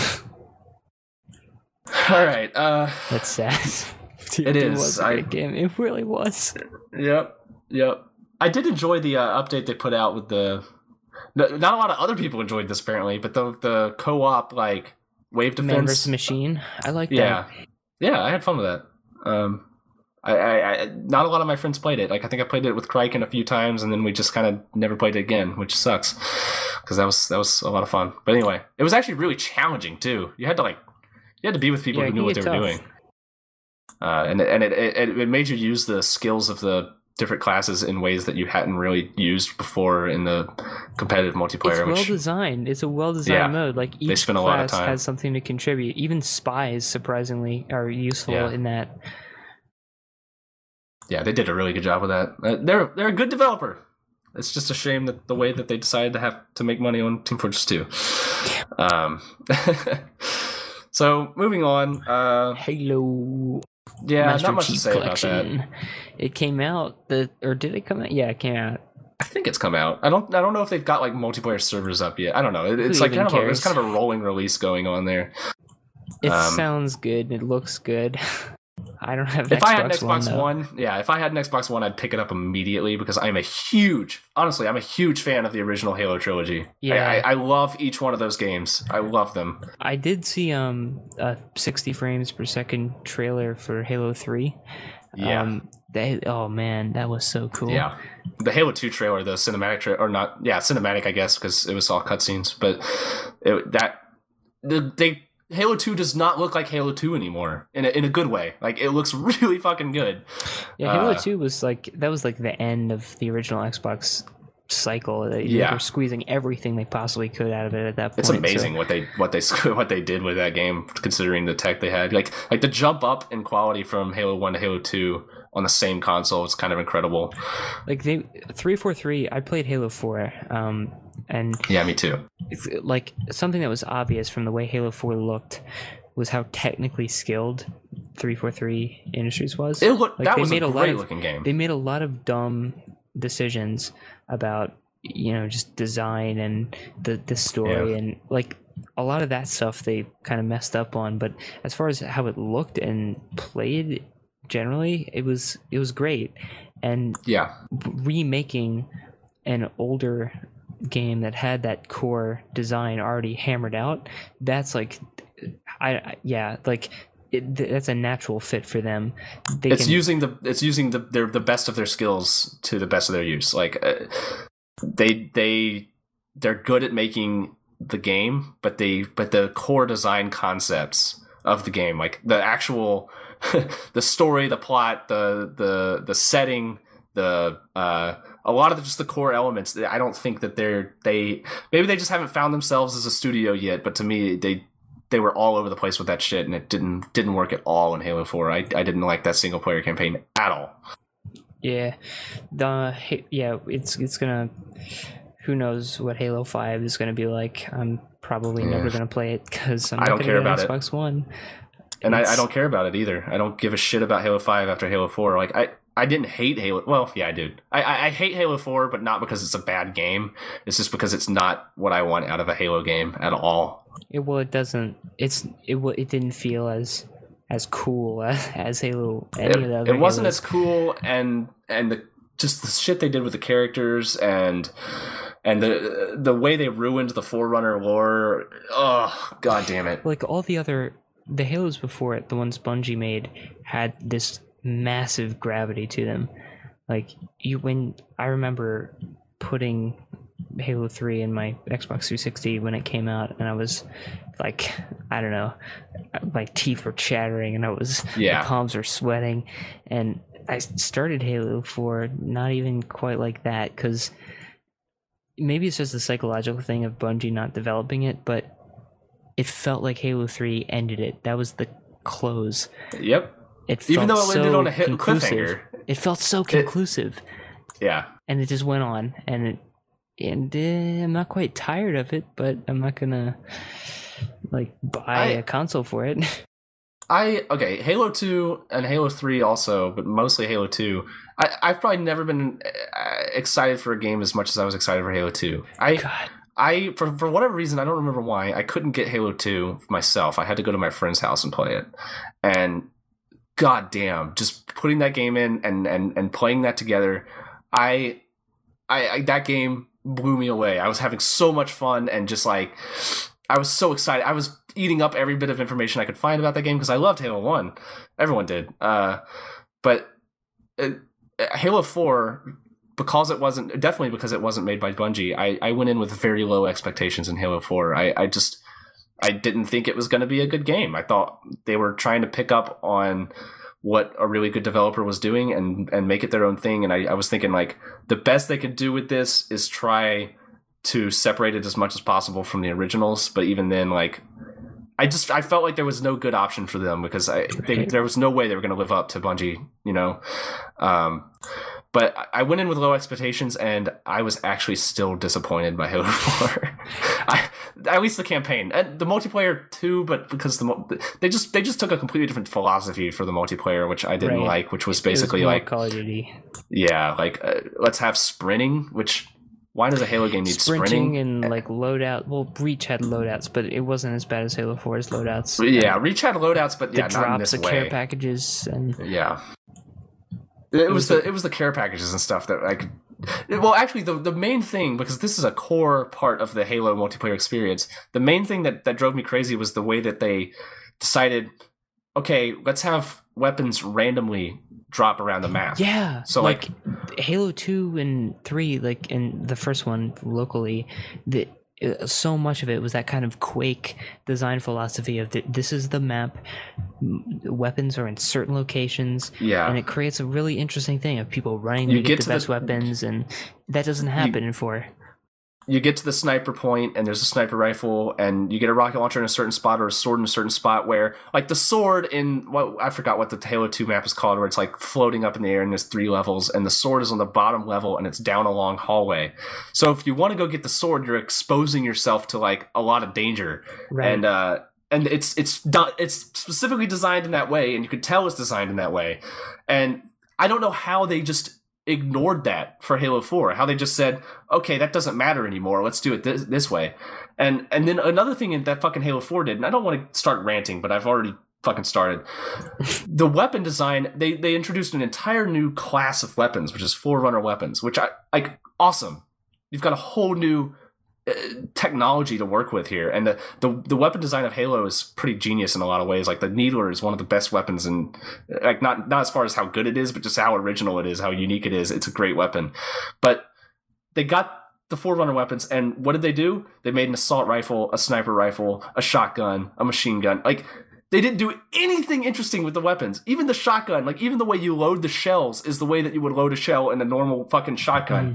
All right. Uh, That's sad. It is. Was a great I, game. It really was. Yep. Yep. I did enjoy the uh, update they put out with the. Not a lot of other people enjoyed this apparently, but the the co-op like wave defense. Man versus machine. I like yeah. that. Yeah, I had fun with that. Um, I, I, I, not a lot of my friends played it. Like I think I played it with Criken a few times, and then we just kind of never played it again, which sucks because that was that was a lot of fun. But anyway, it was actually really challenging too. You had to like, you had to be with people yeah, who knew what they tough. were doing, uh, and and it, it it made you use the skills of the different classes in ways that you hadn't really used before in the competitive multiplayer. It's well which, designed. It's a well designed yeah, mode. Like each they spend class a lot of time. has something to contribute. Even spies, surprisingly, are useful yeah. in that. Yeah, they did a really good job with that. Uh, they're they're a good developer. It's just a shame that the way that they decided to have to make money on Team Fortress two. Um, so moving on. Uh, Halo. Yeah, Master not much Chief to say Collection. about that. It came out, the or did it come out? Yeah, it came out. I think it's come out. I don't. I don't know if they've got like multiplayer servers up yet. I don't know. It, it's Who like kind cares? of a, it's kind of a rolling release going on there. It um, sounds good. It looks good. I don't have. If Xbox I had an Xbox One, One, yeah, if I had an Xbox One, I'd pick it up immediately because I'm a huge, honestly, I'm a huge fan of the original Halo trilogy. Yeah, I, I, I love each one of those games. I love them. I did see um a sixty frames per second trailer for Halo three. Yeah. Um, they, oh man, that was so cool. Yeah. The Halo two trailer, the cinematic tra- or not, yeah, cinematic, I guess, because it was all cutscenes. But it, that the they. Halo two does not look like Halo two anymore in a, in a good way. Like it looks really fucking good. Yeah, Halo uh, two was like that was like the end of the original Xbox cycle. They, yeah. they were squeezing everything they possibly could out of it at that point. It's amazing so. what they what they what they did with that game, considering the tech they had. Like like the jump up in quality from Halo one to Halo two on the same console is kind of incredible. Like they three forty-three, I played Halo four. Um, And yeah, me too. Like something that was obvious from the way Halo four looked was how technically skilled three forty-three Industries was. It looked, like that they was made a, a great lot of, looking game. They made a lot of dumb decisions about, you know, just design and the the story, yeah. and like a lot of that stuff they kind of messed up on. But as far as how it looked and played, generally, it was it was great. And yeah, remaking an older game that had that core design already hammered out, that's like I, I yeah like it, that's a natural fit for them. They it's can, using the it's using the their the best of their skills to the best of their use. Like uh, they they they're good at making the game, but they but the core design concepts of the game, like the actual the story, the plot, the the the setting, the uh a lot of the, just the core elements. I don't think that they're they maybe they just haven't found themselves as a studio yet. But to me, they they were all over the place with that shit, and it didn't didn't work at all in Halo four. I I didn't like that single player campaign at all. Yeah, the yeah it's it's gonna. Who knows what Halo five is gonna be like? I'm probably yeah. never gonna play it because I'm I not don't gonna care get about an Xbox it. One. And I, I don't care about it either. I don't give a shit about Halo five after Halo four. Like I. I didn't hate Halo. Well, yeah, I did. I, I I hate Halo four, but not because it's a bad game. It's just because it's not what I want out of a Halo game at all. It, well, it doesn't. It's it. It didn't feel as as cool as, as Halo. Any It, of the other it wasn't Halos. as cool, and and the just the shit they did with the characters and and the the way they ruined the Forerunner lore. Oh, god damn it! Like all the other the Halos before it, the ones Bungie made had this massive gravity to them. Like you, when I remember putting Halo three in my Xbox three sixty when it came out, and I was like, I don't know, my teeth were chattering and I was yeah. my palms were sweating, and I started Halo four not even quite like that, because maybe it's just a psychological thing of Bungie not developing it, but it felt like Halo three ended it. That was the close. Yep. It even though it so ended on a hit conclusive. cliffhanger. It felt so conclusive. It, yeah. And it just went on, and it and uh, I'm not quite tired of it, but I'm not gonna like buy I, a console for it. I okay, Halo two and Halo three also, but mostly Halo two. I, I've probably never been excited for a game as much as I was excited for Halo two. I God. I for for whatever reason, I don't remember why, I couldn't get Halo two myself. I had to go to my friend's house and play it. And god damn, just putting that game in and and, and playing that together, I, I I that game blew me away. I was having so much fun and just like I was so excited. I was eating up every bit of information I could find about that game because I loved Halo one. Everyone did. Uh, but it, Halo four, because it wasn't, definitely because it wasn't made by Bungie, I, I went in with very low expectations in Halo four. I, I just, I didn't think it was going to be a good game. I thought they were trying to pick up on what a really good developer was doing and, and make it their own thing. And I, I was thinking like the best they could do with this is try to separate it as much as possible from the originals. But even then, like, I just, I felt like there was no good option for them because I, they, there was no way they were going to live up to Bungie, you know? Um, but I went in with low expectations and I was actually still disappointed by Halo four. I, at least the campaign and the multiplayer too, but because the, they just, they just took a completely different philosophy for the multiplayer, which I didn't right. like, which was basically was like, Call of Duty. Yeah. Like, uh, let's have sprinting, which, why does a Halo game need sprinting? Sprinting and like loadout. Well, Reach had loadouts, but it wasn't as bad as Halo four's loadouts. Yeah, Reach had loadouts, but yeah, the not drops in this of way. care packages and yeah, it, it was, was the, the it was the care packages and stuff that like. Well, actually, the the main thing, because this is a core part of the Halo multiplayer experience, the main thing that that drove me crazy was the way that they decided, okay, let's have weapons randomly drop around the map. Yeah. So like, like Halo two and three, like in the first one locally, the uh, so much of it was that kind of Quake design philosophy of the, this is the map, weapons are in certain locations, yeah, and it creates a really interesting thing of people running you to get, get the to best the, weapons, and that doesn't happen you, in four. You get to the sniper point and there's a sniper rifle and you get a rocket launcher in a certain spot or a sword in a certain spot where like the sword in what I forgot what the Halo two map is called, where it's like floating up in the air and there's three levels and the sword is on the bottom level and it's down a long hallway. So if you want to go get the sword, you're exposing yourself to like a lot of danger. Right. And uh and it's it's done it's specifically designed in that way, and you can tell it's designed in that way. And I don't know how they just ignored that for Halo four, how they just said, okay, that doesn't matter anymore, let's do it this, this way. And and then another thing that fucking Halo four did, and I don't want to start ranting, but I've already fucking started. The weapon design, they they introduced an entire new class of weapons, which is Forerunner weapons, which I like. Awesome. You've got a whole new uh, technology to work with here, and the, the the weapon design of Halo is pretty genius in a lot of ways. Like the Needler is one of the best weapons, and like not not as far as how good it is, but just how original it is, how unique it is. It's a great weapon. But they got the Forerunner weapons, and what did they do? They made an assault rifle, a sniper rifle, a shotgun, a machine gun. Like they didn't do anything interesting with the weapons. Even the shotgun, like even the way you load the shells is the way that you would load a shell in a normal fucking shotgun. Mm.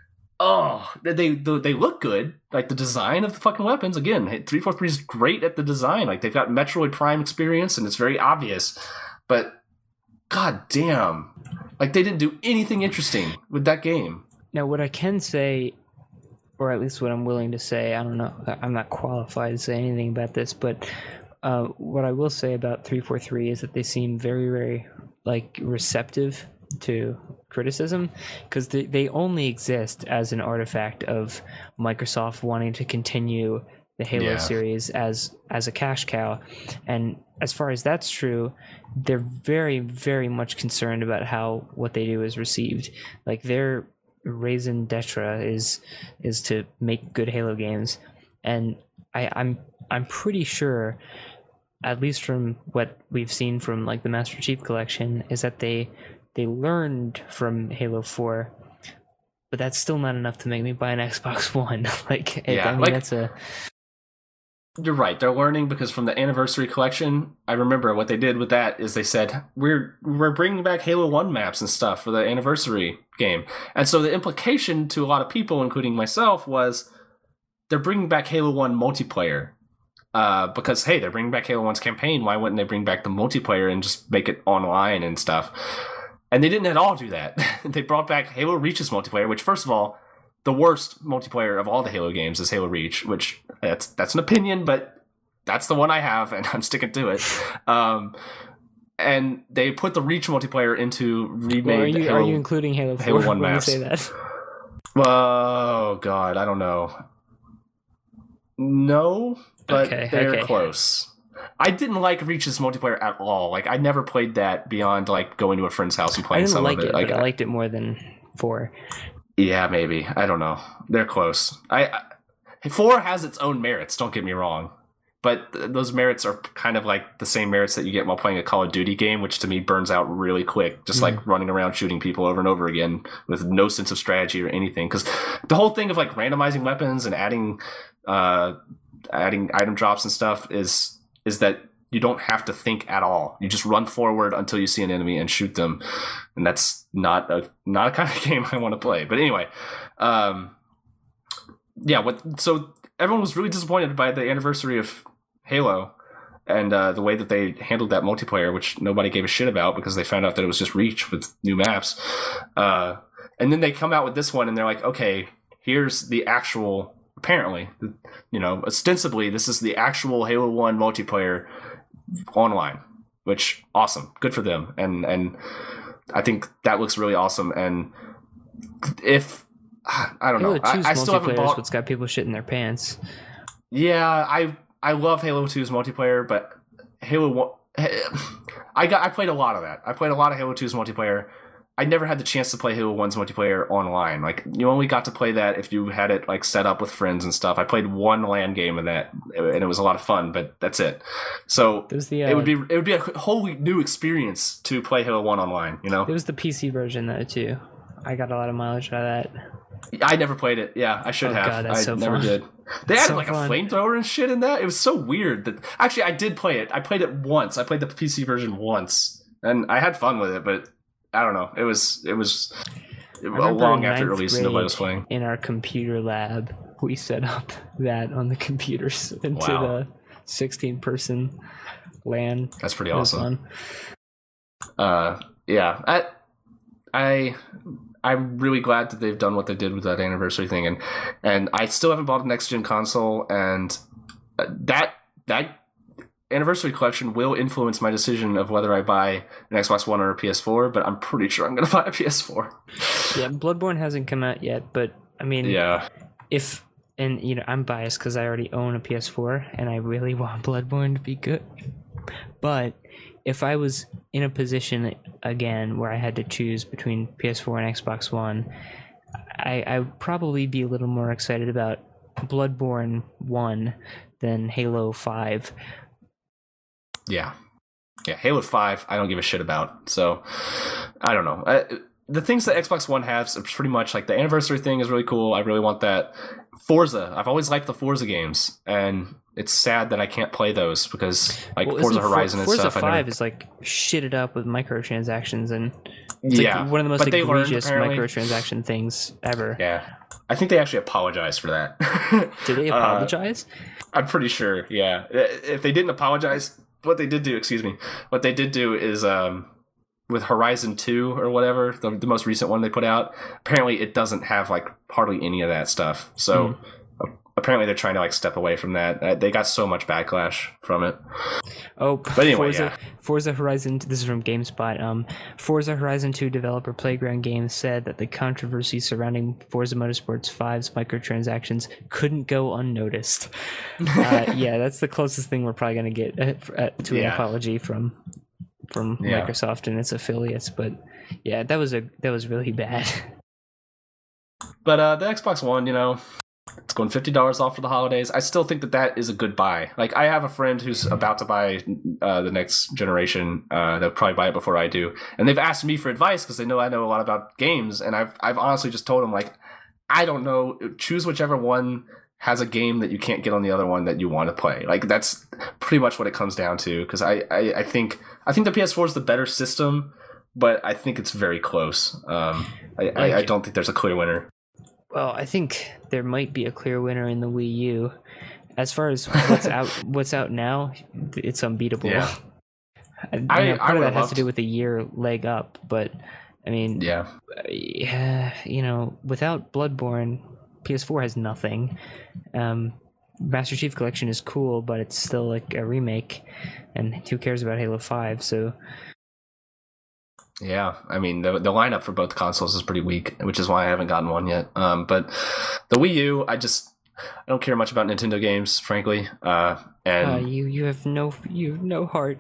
Oh, they, they they look good. Like the design of the fucking weapons, again, three forty-three is great at the design. Like they've got Metroid Prime experience, and it's very obvious. But god damn, like they didn't do anything interesting with that game. Now, what I can say, or at least what I'm willing to say, I don't know, I'm not qualified to say anything about this, but uh, what I will say about three forty-three is that they seem very, very like receptive to criticism, because they, they only exist as an artifact of Microsoft wanting to continue the Halo Yeah. series as as a cash cow. And as far as that's true, they're very, very much concerned about how what they do is received. Like their raison d'etre is is to make good Halo games, and I, I'm I'm pretty sure, at least from what we've seen from like the Master Chief Collection, is that they they learned from Halo four. But that's still not enough to make me buy an Xbox One. like, it, Yeah, I mean, like- that's a You're right. They're learning because from the Anniversary Collection, I remember what they did with that is they said we're we're bringing back Halo one maps and stuff for the Anniversary game, and so the implication to a lot of people, including myself, was they're bringing back Halo one multiplayer. Uh, because hey, they're bringing back Halo one's campaign. Why wouldn't they bring back the multiplayer and just make it online and stuff? And they didn't at all do that. They brought back Halo Reach's multiplayer, which, first of all, the worst multiplayer of all the Halo games is Halo Reach, which that's that's an opinion, but that's the one I have, and I'm sticking to it. Um, and they put the Reach multiplayer into remade. Well, are you Halo, are you including Halo four Halo one when maps. you say that? Oh God, I don't know. No, but Okay, they're okay. close. I didn't like Reach's multiplayer at all. Like I never played that beyond like going to a friend's house and I playing didn't some like of it, it. Like, but I liked it more than four. yeah, maybe. I don't know. They're close. I, I four has its own merits. Don't get me wrong, but th- those merits are kind of like the same merits that you get while playing a Call of Duty game, which to me burns out really quick. Just Mhm. like running around shooting people over and over again with no sense of strategy or anything. Because the whole thing of like randomizing weapons and adding, uh, adding item drops and stuff is is that you don't have to think at all. You just run forward until you see an enemy and shoot them, and that's not a not a kind of game I want to play. But anyway, um, yeah. What? So everyone was really disappointed by the anniversary of Halo and uh, the way that they handled that multiplayer, which nobody gave a shit about because they found out that it was just Reach with new maps. Uh, and then they come out with this one, and they're like, okay, here's the actual. Apparently, you know, ostensibly, this is the actual Halo one multiplayer online, which awesome, good for them, and and I think that looks really awesome. And if I don't Halo know, I, two's I still haven't multiplayer is bought. what's got people shitting their pants. Yeah, I I love Halo two's multiplayer, but Halo one, I got I played a lot of that. I played a lot of Halo two's multiplayer. I never had the chance to play Halo one's multiplayer online. Like, you only got to play that if you had it like set up with friends and stuff. I played one LAN game of that, and it was a lot of fun, but that's it. So There was the uh, it would be it would be a wholly new experience to play Halo one online. You know, there was the P C version though too. I got a lot of mileage out of that. I never played it. Yeah, I should Oh, have. God, that's I so never fun. did. They That's added so like fun. a flamethrower and shit in that. It was so weird. That actually, I did play it. I played it once. I played the P C version once, and I had fun with it. But I don't know. It was it was I remember long in after it ninth released. Nobody grade, was playing. In our computer lab, we set up that on the computers into Wow. the sixteen person LAN. That's pretty It was awesome. fun. Uh, yeah, I, I, I'm really glad that they've done what they did with that anniversary thing, and and I still haven't bought a next gen console, and uh, that that anniversary collection will influence my decision of whether I buy an Xbox One or a P S four. But I'm pretty sure I'm going to buy a P S four. Yeah, Bloodborne hasn't come out yet, but I mean, Yeah, if and you know, I'm biased because I already own a P S four and I really want Bloodborne to be good. But if I was in a position again where I had to choose between P S four and Xbox One, I, I would probably be a little more excited about Bloodborne one than Halo five. yeah, yeah. Halo five, I don't give a shit about. So I don't know. I, the things that Xbox One has are pretty much like the anniversary thing is really cool. I really want that. Forza, I've always liked the Forza games, and it's sad that I can't play those because like Well, Forza isn't For- Horizon and Forza stuff. I five never, is like shitted up with microtransactions, and it's yeah, like one of the most but they learned, egregious apparently. microtransaction things ever. Yeah, I think they actually apologized for that. Did they Uh, apologize? I'm pretty sure. Yeah, if they didn't apologize, what they did do, excuse me, what they did do is um, with Horizon two or whatever, the, the most recent one they put out. Apparently, it doesn't have like hardly any of that stuff. So Hmm. a- apparently they're trying to like step away from that. Uh, they got so much backlash from it. Oh, but anyway, Forza, yeah. Forza Horizon. This is from GameSpot. Um, Forza Horizon two developer Playground Games said that the controversy surrounding Forza Motorsports five's microtransactions couldn't go unnoticed. uh, yeah, that's the closest thing we're probably going to get uh, uh, to an yeah. apology from from yeah. Microsoft and its affiliates. But yeah, that was a that was really bad. But uh, the Xbox One, you know. It's going fifty dollars off for the holidays. I still think that that is a good buy. Like, I have a friend who's about to buy uh, the next generation. Uh, they'll probably buy it before I do. And they've asked me for advice because they know I know a lot about games. And I've I've honestly just told them, like, I don't know. Choose whichever one has a game that you can't get on the other one that you want to play. Like, that's pretty much what it comes down to. Because I, I, I think I think the P S four is the better system, but I think it's very close. Um, I, like, I, I don't think there's a clear winner. Well, I think there might be a clear winner in the Wii U. As far as what's out, what's out now, it's unbeatable. Yeah. I, I, know, part I of that has to do with a year leg up, but I mean, yeah, yeah, you know, without Bloodborne, P S four has nothing. Um, Master Chief Collection is cool, but it's still like a remake, and who cares about Halo five? So. Yeah, I mean, the the lineup for both consoles is pretty weak, which is why I haven't gotten one yet. Um, but the Wii U, I just I don't care much about Nintendo games, frankly. Uh, and uh, you you have no you have no heart.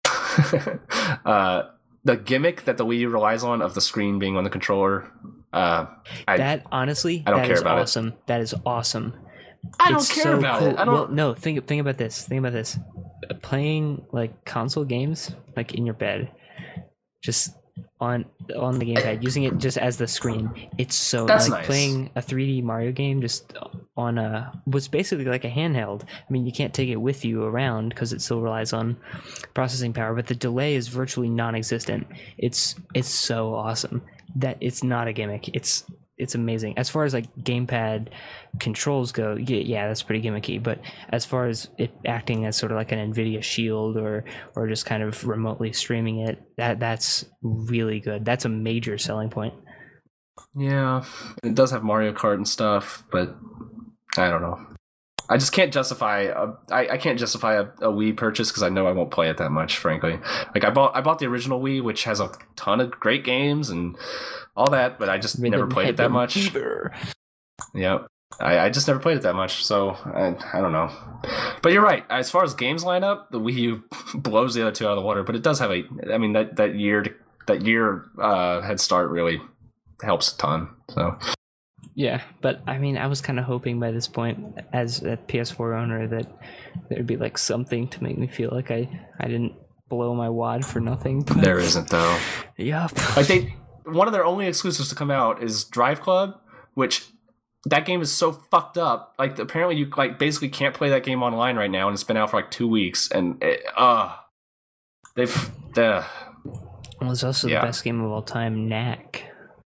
uh, the gimmick that the Wii U relies on of the screen being on the controller, uh, I, that honestly, I don't that care is about awesome. It. That is awesome. I don't it's care so about cool. it. I don't. Well, no, think think about this. Think about this. Playing like console games, like in your bed, just on on the gamepad, using it just as the screen. It's so That's like nice. Playing a three D Mario game just on a what's basically like a handheld. I mean, you can't take it with you around because it still relies on processing power, but the delay is virtually non-existent. It's it's so awesome that it's not a gimmick. It's it's amazing. As far as like gamepad controls go, yeah, yeah, that's pretty gimmicky. But as far as it acting as sort of like an NVIDIA Shield or or just kind of remotely streaming it, that that's really good. That's a major selling point. Yeah, it does have Mario Kart and stuff, but I don't know. I just can't justify. A, I, I can't justify a, a Wii purchase because I know I won't play it that much. Frankly, like I bought I bought the original Wii, which has a ton of great games and all that, but I just Rhythm never played it that much. Fever. Yeah, I, I just never played it that much, so I I don't know. But you're right. As far as games lineup, the Wii U blows the other two out of the water. But it does have a. I mean that that year that year uh, head start really helps a ton. So. Yeah, but I mean, I was kind of hoping by this point, as a P S four owner, that there'd be like something to make me feel like I, I didn't blow my wad for nothing. But there isn't, though. Yup. Like they, one of their only exclusives to come out is Drive Club, which that game is so fucked up. Like apparently you like basically can't play that game online right now, and it's been out for like two weeks, and it, uh they've uh, well, it's also yeah. the best game of all time, Knack.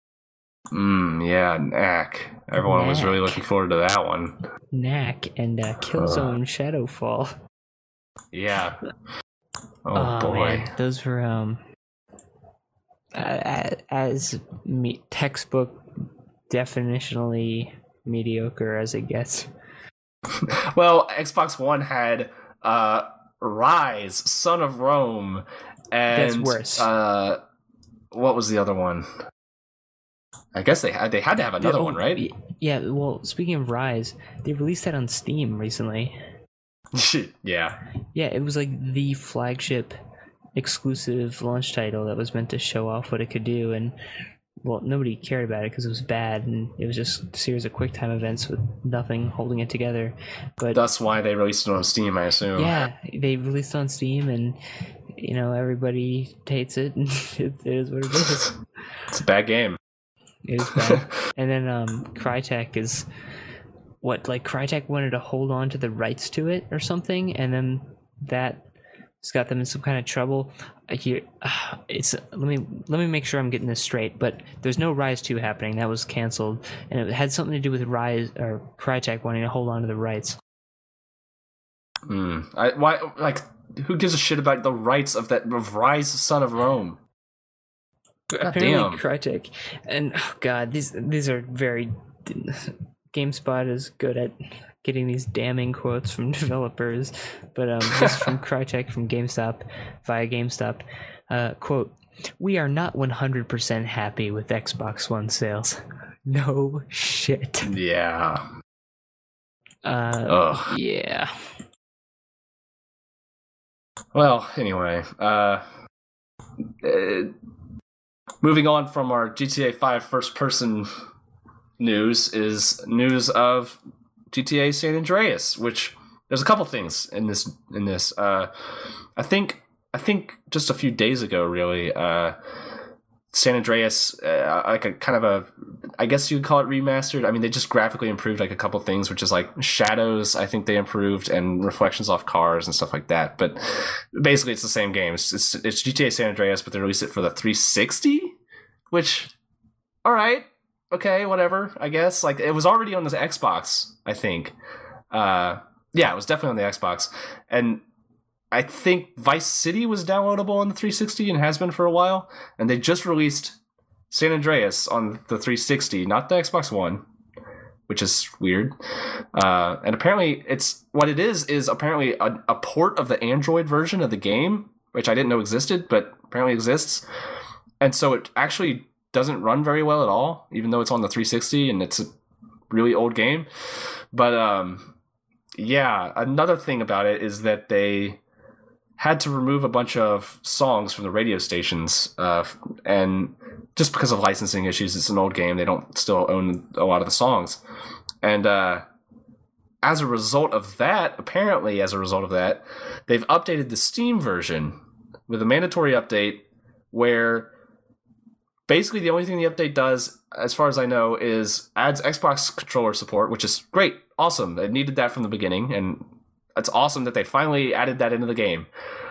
Mm, yeah, Knack. Everyone Knack. was really looking forward to that one. Knack and uh, Killzone uh, Shadowfall. Yeah. Oh, oh boy. Man. Those were um uh, as me- textbook definitionally mediocre as it gets. Well, Xbox One had uh, Rise, Son of Rome, and that's worse. Uh, what was the other one? I guess they had they had to have another oh, one, right? Yeah. Well, speaking of Rise, they released that on Steam recently. yeah. Yeah, it was like the flagship exclusive launch title that was meant to show off what it could do, and well, nobody cared about it because it was bad, and it was just a series of QuickTime events with nothing holding it together. But that's why they released it on Steam, I assume. Yeah, they released it on Steam, and you know everybody hates it, and it, it is what it is. It's a bad game. It is bad. And then um, Crytek is what like Crytek wanted to hold on to the rights to it or something, and then that has got them in some kind of trouble. I hear uh, it's let me let me make sure I'm getting this straight. But there's no Rise two happening. That was canceled, and it had something to do with Rise or Crytek wanting to hold on to the rights. Hmm. I why like who gives a shit about the rights of that of Rise, Son of Rome? God Apparently damn. Crytek, and oh god, these these are very. GameSpot is good at getting these damning quotes from developers, but um, this from Crytek from GameStop via GameStop. Uh, quote, "We are not one hundred percent happy with Xbox One sales." No shit. Yeah. Uh, Ugh. Yeah. Well, anyway, uh, uh, moving on from our G T A five first-person news is news of G T A San Andreas, which there's a couple things in this. In this, uh, I think, I think just a few days ago, really, uh, San Andreas, uh, like a kind of a, I guess you'd call it remastered. I mean, they just graphically improved like a couple things, which is like shadows. I think they improved and reflections off cars and stuff like that. But basically, it's the same game. It's, it's, it's G T A San Andreas, but they released it for the three sixty, which, all right, okay, whatever. I guess like it was already on the Xbox. I think, uh, yeah, it was definitely on the Xbox, and I think Vice City was downloadable on the three sixty and has been for a while, and they just released San Andreas on the three sixty, not the Xbox One, which is weird. Uh, and apparently, it's what it is is apparently a, a port of the Android version of the game, which I didn't know existed, but apparently exists. And so it actually doesn't run very well at all, even though it's on the three sixty and it's a really old game. But um, yeah, another thing about it is that they had to remove a bunch of songs from the radio stations, uh, and just because of licensing issues, it's an old game. They don't still own a lot of the songs. And uh, as a result of that, apparently as a result of that, they've updated the Steam version with a mandatory update where basically the only thing the update does, as far as I know, is adds Xbox controller support, which is great, awesome. It needed that from the beginning, and it's awesome that they finally added that into the game.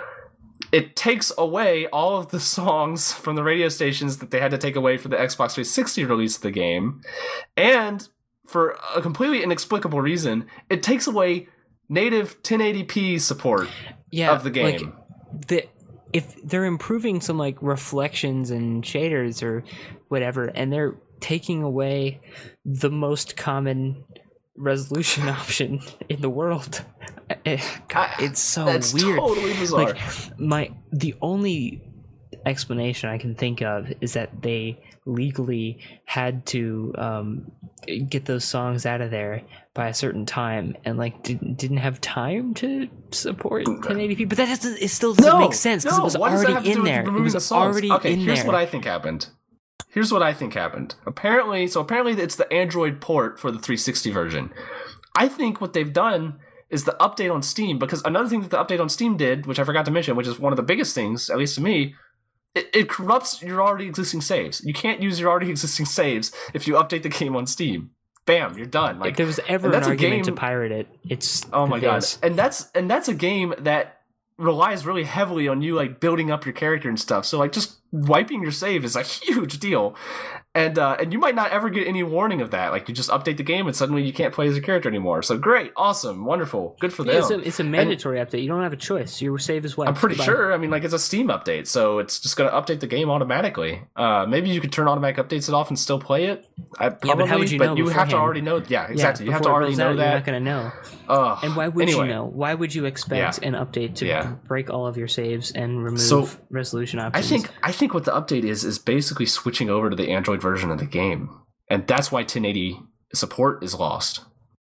It takes away all of the songs from the radio stations that they had to take away for the Xbox three sixty release of the game. And for a completely inexplicable reason, it takes away native ten eighty p support yeah, of the game. Like the, if they're improving some like reflections and shaders or whatever, and they're taking away the most common resolution option in the world, God, it's so That's weird. Totally bizarre. Like my the only explanation I can think of is that they legally had to um, get those songs out of there by a certain time, and like didn't didn't have time to support ten eighty p. But that doesn't. It still doesn't no, make sense because no. it was what does that have already to do in with there. It removing was the songs? already okay, in here's there. what I think happened. Here's what I think happened. Apparently, so apparently it's the Android port for the three sixty version. I think what they've done is the update on Steam, because another thing that the update on Steam did, which I forgot to mention, which is one of the biggest things, at least to me, it, it corrupts your already existing saves. You can't use your already existing saves if you update the game on Steam. Bam, you're done. Like, if there was ever an argument game, to pirate it, it's oh my this. god, and that's and that's a game that relies really heavily on you like building up your character and stuff. So like just wiping your save is a huge deal. And uh, and you might not ever get any warning of that. Like you just update the game and suddenly you can't play as a character anymore. So great, awesome, wonderful, good for them. It's a, it's a mandatory and update. You don't have a choice. Your save is wiped. I'm pretty Goodbye. sure. I mean, like it's a Steam update, so it's just going to update the game automatically. Uh, maybe you could turn automatic updates it off and still play it. I, probably, yeah, but how would you but know? you beforehand? have to already know. Yeah, exactly. Yeah, you have to already know out, that. You're not going to know. Uh, and why would anyway. you know? Why would you expect Yeah. an update to Yeah. break all of your saves and remove So, resolution I options? think I think what the update is is basically switching over to the Android version of the game, and that's why ten eighty support is lost.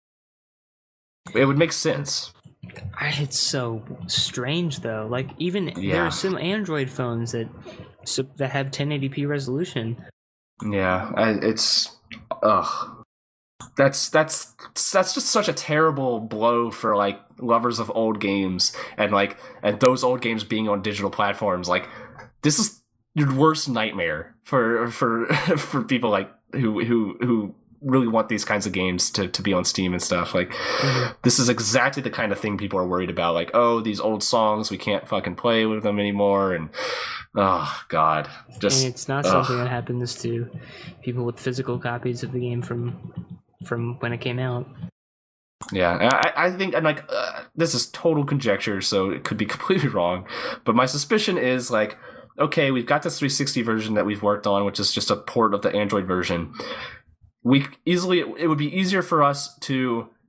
It would make sense. I, it's so strange though. Like even Yeah. there are some Android phones that so, that have ten eighty p resolution. Yeah, I, it's ugh. That's that's that's just such a terrible blow for like lovers of old games and like and those old games being on digital platforms. Like this is your worst nightmare for for for people like who who who really want these kinds of games to, to be on Steam and stuff. Like mm-hmm. This is exactly the kind of thing people are worried about. Like, oh, these old songs, we can't fucking play with them anymore. And oh god, just and it's not ugh. something that happens to people with physical copies of the game from from when it came out. Yeah, I, I think, and like, uh, this is total conjecture, so it could be completely wrong. But my suspicion is like, okay, we've got this three sixty version that we've worked on, which is just a port of the Android version. We easily, it would be easier for us to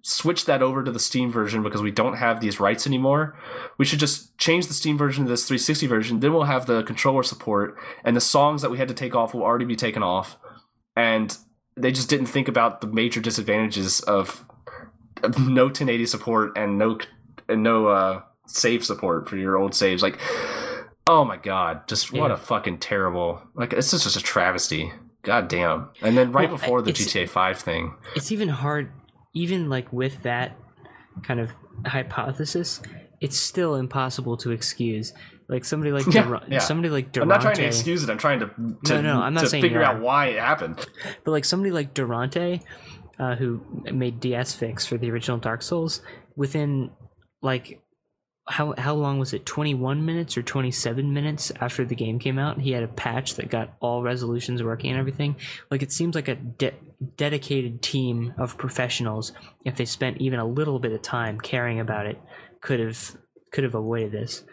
switch that over to the Steam version because we don't have these rights anymore. We should just change the Steam version to this three sixty version. Then we'll have the controller support, and the songs that we had to take off will already be taken off. And they just didn't think about the major disadvantages of, of no ten eighty support and no and no uh, save support for your old saves. Like, oh my god, just what yeah. a fucking terrible. Like, it's just, just a travesty. God damn. And then right well, before the G T A five thing, it's even hard. Even like with that kind of hypothesis, it's still impossible to excuse. Like somebody like yeah, Dur- yeah. somebody like Durante. I'm not trying to excuse it. I'm trying to, to, no, no, I'm not to saying figure out why it happened. But like somebody like Durante, uh, who made D S Fix for the original Dark Souls, within like how how long was it? twenty-one minutes or twenty-seven minutes after the game came out, he had a patch that got all resolutions working and everything. Like, it seems like a de- dedicated team of professionals, if they spent even a little bit of time caring about it, could have could have avoided this.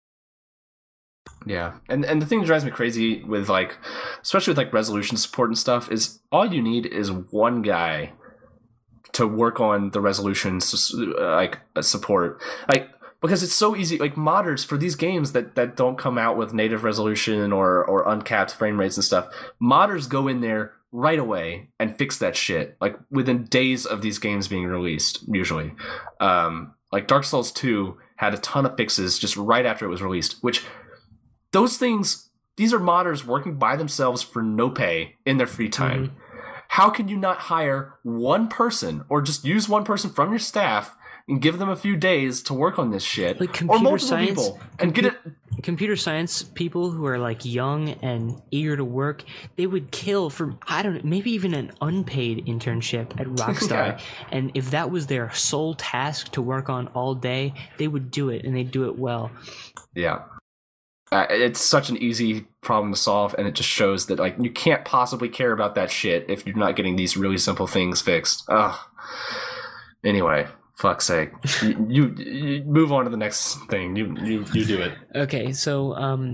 Yeah, and and the thing that drives me crazy with, like, especially with like resolution support and stuff, is all you need is one guy to work on the resolution like support, like. Because it's so easy, like modders for these games that, that don't come out with native resolution or, or uncapped frame rates and stuff, modders go in there right away and fix that shit, like within days of these games being released, usually. Um, like Dark Souls two had a ton of fixes just right after it was released, which those things, these are modders working by themselves for no pay in their free time. Mm-hmm. How can you not hire one person or just use one person from your staff and give them a few days to work on this shit, like computer or multiple science, people, and get it. Computer science people who are like young and eager to work, they would kill for, I don't know, maybe even an unpaid internship at Rockstar. Yeah. And if that was their sole task to work on all day, they would do it, and they'd do it well. Yeah. Uh, it's such an easy problem to solve, and it just shows that like you can't possibly care about that shit if you're not getting these really simple things fixed. Ugh. Anyway. Fuck's sake. you, you, you move on to the next thing. You you you do it. Okay, so um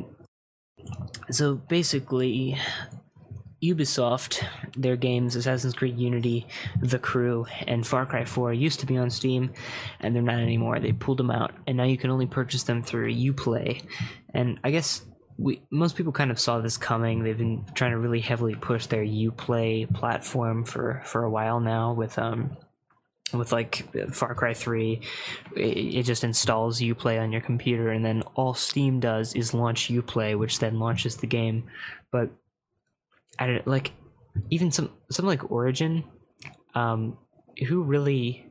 so basically Ubisoft, their games Assassin's Creed Unity, The Crew, and Far Cry four used to be on Steam, and they're not anymore. They pulled them out, and now you can only purchase them through Uplay. And I guess we most people kind of saw this coming. They've been trying to really heavily push their Uplay platform for for a while now with um with like Far Cry three. It just installs Uplay on your computer, and then all Steam does is launch Uplay, which then launches the game. But I don't like even some something like Origin, um who really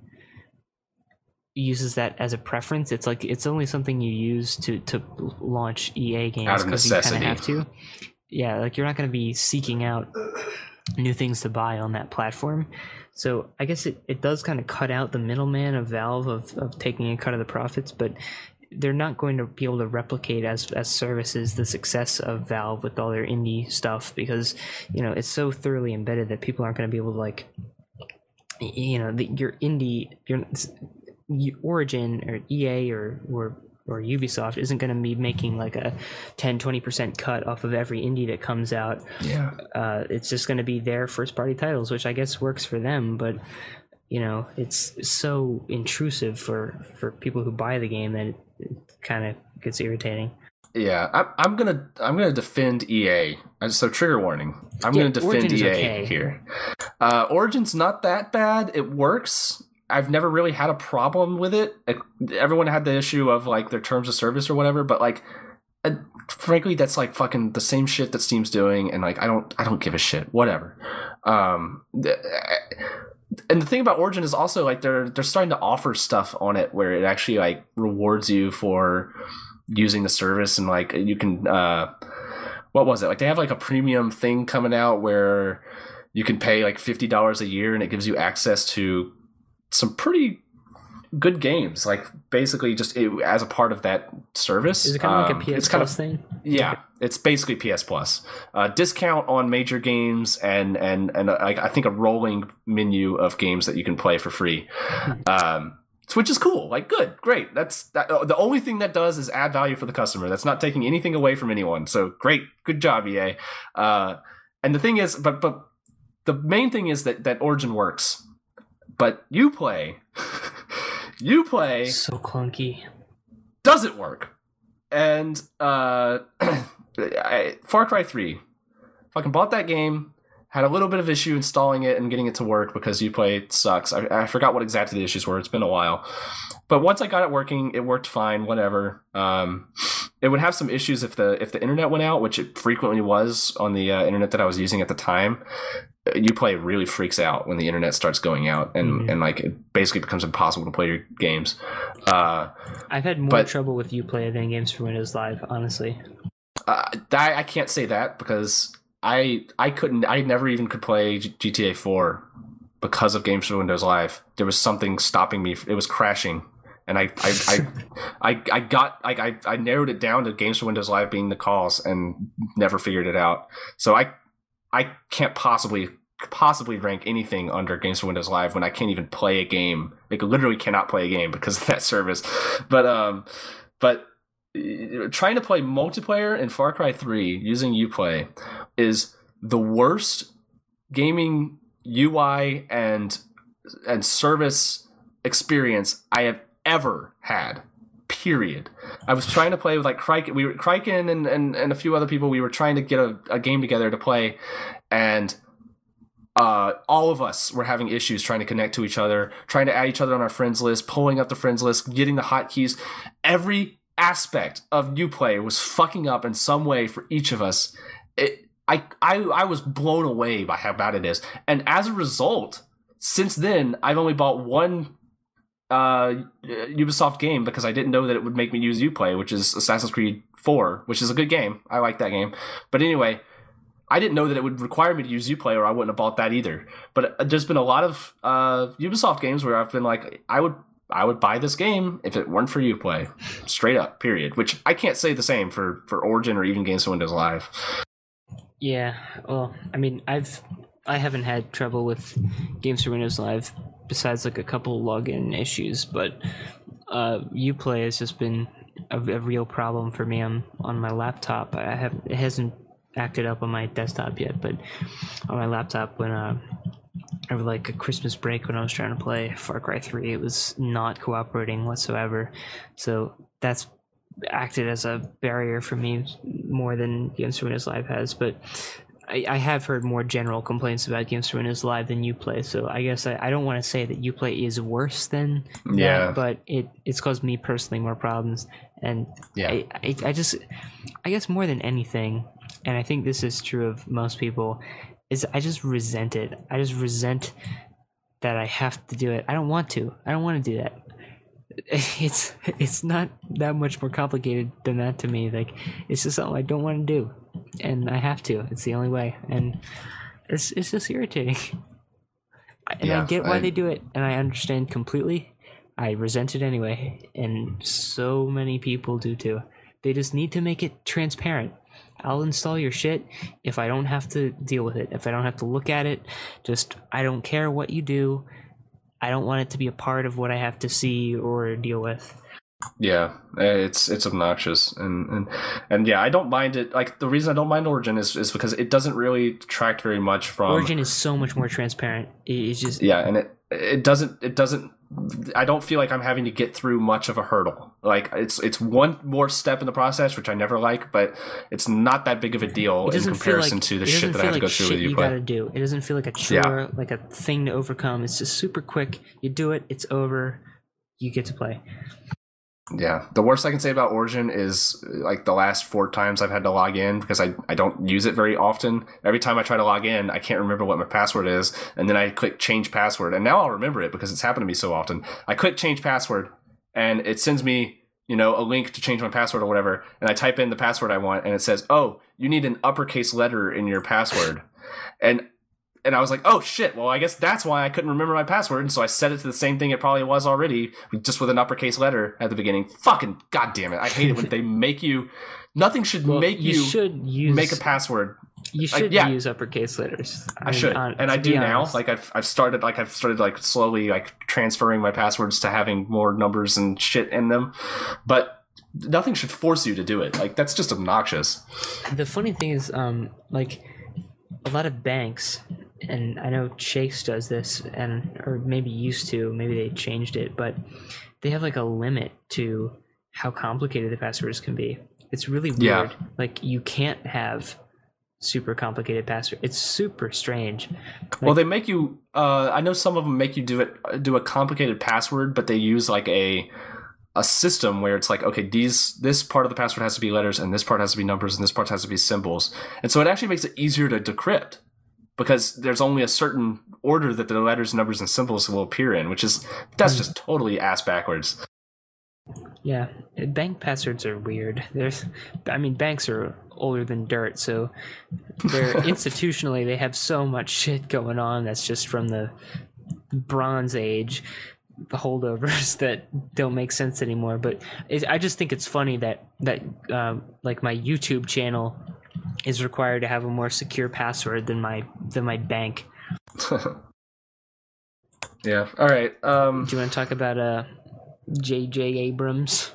uses that as a preference. It's like it's only something you use to to launch E A games because you kind of have to. Yeah, like you're not going to be seeking out new things to buy on that platform. So I guess it, it does kind of cut out the middleman of Valve of, of taking a cut of the profits, but they're not going to be able to replicate as as services the success of Valve with all their indie stuff, because, you know, it's so thoroughly embedded that people aren't going to be able to, like, you know, the, your indie, your, your Origin or E A or or or Ubisoft isn't going to be making like a ten, twenty percent cut off of every indie that comes out. Yeah. Uh, it's just going to be their first party titles, which I guess works for them, but, you know, it's so intrusive for, for people who buy the game that it, it kind of gets irritating. Yeah, I, I'm gonna I'm gonna defend E A. So trigger warning. I'm yeah, gonna defend Origin's E A okay. here. Uh, Origin's not that bad. It works. I've never really had a problem with it. Everyone had the issue of like their terms of service or whatever, but like, uh, frankly, that's like fucking the same shit that Steam's doing, and like I don't, I don't give a shit. Whatever. Um, and the thing about Origin is also like they're they're starting to offer stuff on it where it actually like rewards you for using the service, and like you can, uh, what was it? Like they have like a premium thing coming out where you can pay like fifty dollars a year, and it gives you access to some pretty good games, like basically just it, as a part of that service. Is it kind of um, like a P S it's Plus kind of, thing? Yeah, okay. It's basically P S Plus. Uh, discount on major games and and and uh, I think a rolling menu of games that you can play for free, um, which is cool. Like, good, great. That's that, uh, the only thing that does is add value for the customer. That's not taking anything away from anyone. So great, good job, E A. Uh, and the thing is, but but the main thing is that that Origin works. But Uplay, Uplay so clunky. Doesn't work. And uh, I, Far Cry three, fucking bought that game. Had a little bit of issue installing it and getting it to work because Uplay sucks. I, I forgot what exactly the issues were. It's been a while. But once I got it working, it worked fine, whatever. Um, it would have some issues if the if the internet went out, which it frequently was on the uh, internet that I was using at the time. Uplay really freaks out when the internet starts going out, and, mm-hmm. and like it basically becomes impossible to play your games. Uh, I've had more but, trouble with Uplay than Games for Windows Live, honestly. Uh, I, I can't say that because... I I couldn't I never even could play G T A four because of Games for Windows Live. There was something stopping me. It was crashing, and I I I, I, I got like I, I narrowed it down to Games for Windows Live being the cause and never figured it out. So I I can't possibly possibly rank anything under Games for Windows Live when I can't even play a game. Like literally cannot play a game because of that service. But um but. Trying to play multiplayer in Far Cry three using Uplay is the worst gaming U I and and service experience I have ever had. Period. I was trying to play with like Criken, we were Criken and, and, and a few other people. We were trying to get a, a game together to play, and uh, all of us were having issues trying to connect to each other, trying to add each other on our friends list, pulling up the friends list, getting the hotkeys. Every aspect of Uplay was fucking up in some way for each of us. It, I, I, I was blown away by how bad it is. And as a result, since then, I've only bought one uh, Ubisoft game because I didn't know that it would make me use Uplay, which is Assassin's Creed four, which is a good game. I like that game. But anyway, I didn't know that it would require me to use Uplay, or I wouldn't have bought that either. But there's been a lot of uh, Ubisoft games where I've been like, I would I would buy this game if it weren't for Uplay. Straight up, period. Which I can't say the same for, for Origin or even Games for Windows Live. Yeah, well, I mean, I've I haven't had trouble with Games for Windows Live besides like a couple login issues, but uh, Uplay has just been a, a real problem for me on, on my laptop. I have it hasn't acted up on my desktop yet, but on my laptop when uh. over like a Christmas break when I was trying to play Far Cry three, it was not cooperating whatsoever. So that's acted as a barrier for me more than Games for Windows Live has. But I, I have heard more general complaints about Games for Windows Live than Uplay. So I guess I, I don't want to say that Uplay is worse than yeah, that, but it, it's caused me personally more problems. And yeah. I, I, I just, I guess more than anything, and I think this is true of most people, is I just resent it. I just resent that I have to do it. I don't want to. I don't want to do that. It's it's not that much more complicated than that to me. Like, it's just something I don't want to do, and I have to. It's the only way, and it's it's just irritating. And yeah, I get why I... they do it, and I understand completely. I resent it anyway, and so many people do too. They just need to make it transparent. I'll install your shit if I don't have to deal with it, if I don't have to look at it. Just, I don't care what you do. I don't want it to be a part of what I have to see or deal with. Yeah, it's it's obnoxious, and and, and yeah, I don't mind it. Like, the reason I don't mind Origin is, is because it doesn't really detract very much from Origin is so much more transparent. It's just yeah, and it it doesn't it doesn't. I don't feel like I'm having to get through much of a hurdle. Like, it's it's one more step in the process, which I never like, but it's not that big of a deal in comparison like, to the shit that I have like to go through with you Uplay. Gotta do. It doesn't feel like a chore, yeah. like a thing to overcome. It's just super quick. You do it, it's over. You get to play. Yeah, the worst I can say about Origin is like the last four times I've had to log in, because I, I don't use it very often. Every time I try to log in, I can't remember what my password is, and then I click change password, and now I'll remember it because it's happened to me so often. I click change password, and it sends me, you know, a link to change my password or whatever, and I type in the password I want, and it says, oh, you need an uppercase letter in your password. and And I was like, oh, shit, well, I guess that's why I couldn't remember my password. And so I set it to the same thing it probably was already, just with an uppercase letter at the beginning. Fucking goddamn it. I hate it when they make you... Nothing should well, make you, you should use, make a password. You should like, yeah. use uppercase letters. I, I mean, should. On, and I do now. Like, I've I've started, like, I've started, like, slowly, like, transferring my passwords to having more numbers and shit in them. But nothing should force you to do it. Like, that's just obnoxious. The funny thing is, um, like, a lot of banks... and I know Chase does this, and or maybe used to, maybe they changed it, but they have like a limit to how complicated the passwords can be. It's really weird. Yeah. Like you can't have super complicated password. It's super strange. Like, well, they make you. Uh, I know some of them make you do it, do a complicated password, but they use like a a system where it's like, okay, these this part of the password has to be letters, and this part has to be numbers, and this part has to be symbols, and so it actually makes it easier to decrypt because there's only a certain order that the letters, numbers, and symbols will appear in, which is that's just totally ass backwards. Yeah, bank passwords are weird. There's, I mean, banks are older than dirt, so they're institutionally they have so much shit going on that's just from the Bronze Age, the holdovers that don't make sense anymore. But it, I just think it's funny that that um, like my YouTube channel is required to have a more secure password than my than my bank. Yeah. All right. Um, Do you want to talk about uh? J J Abrams?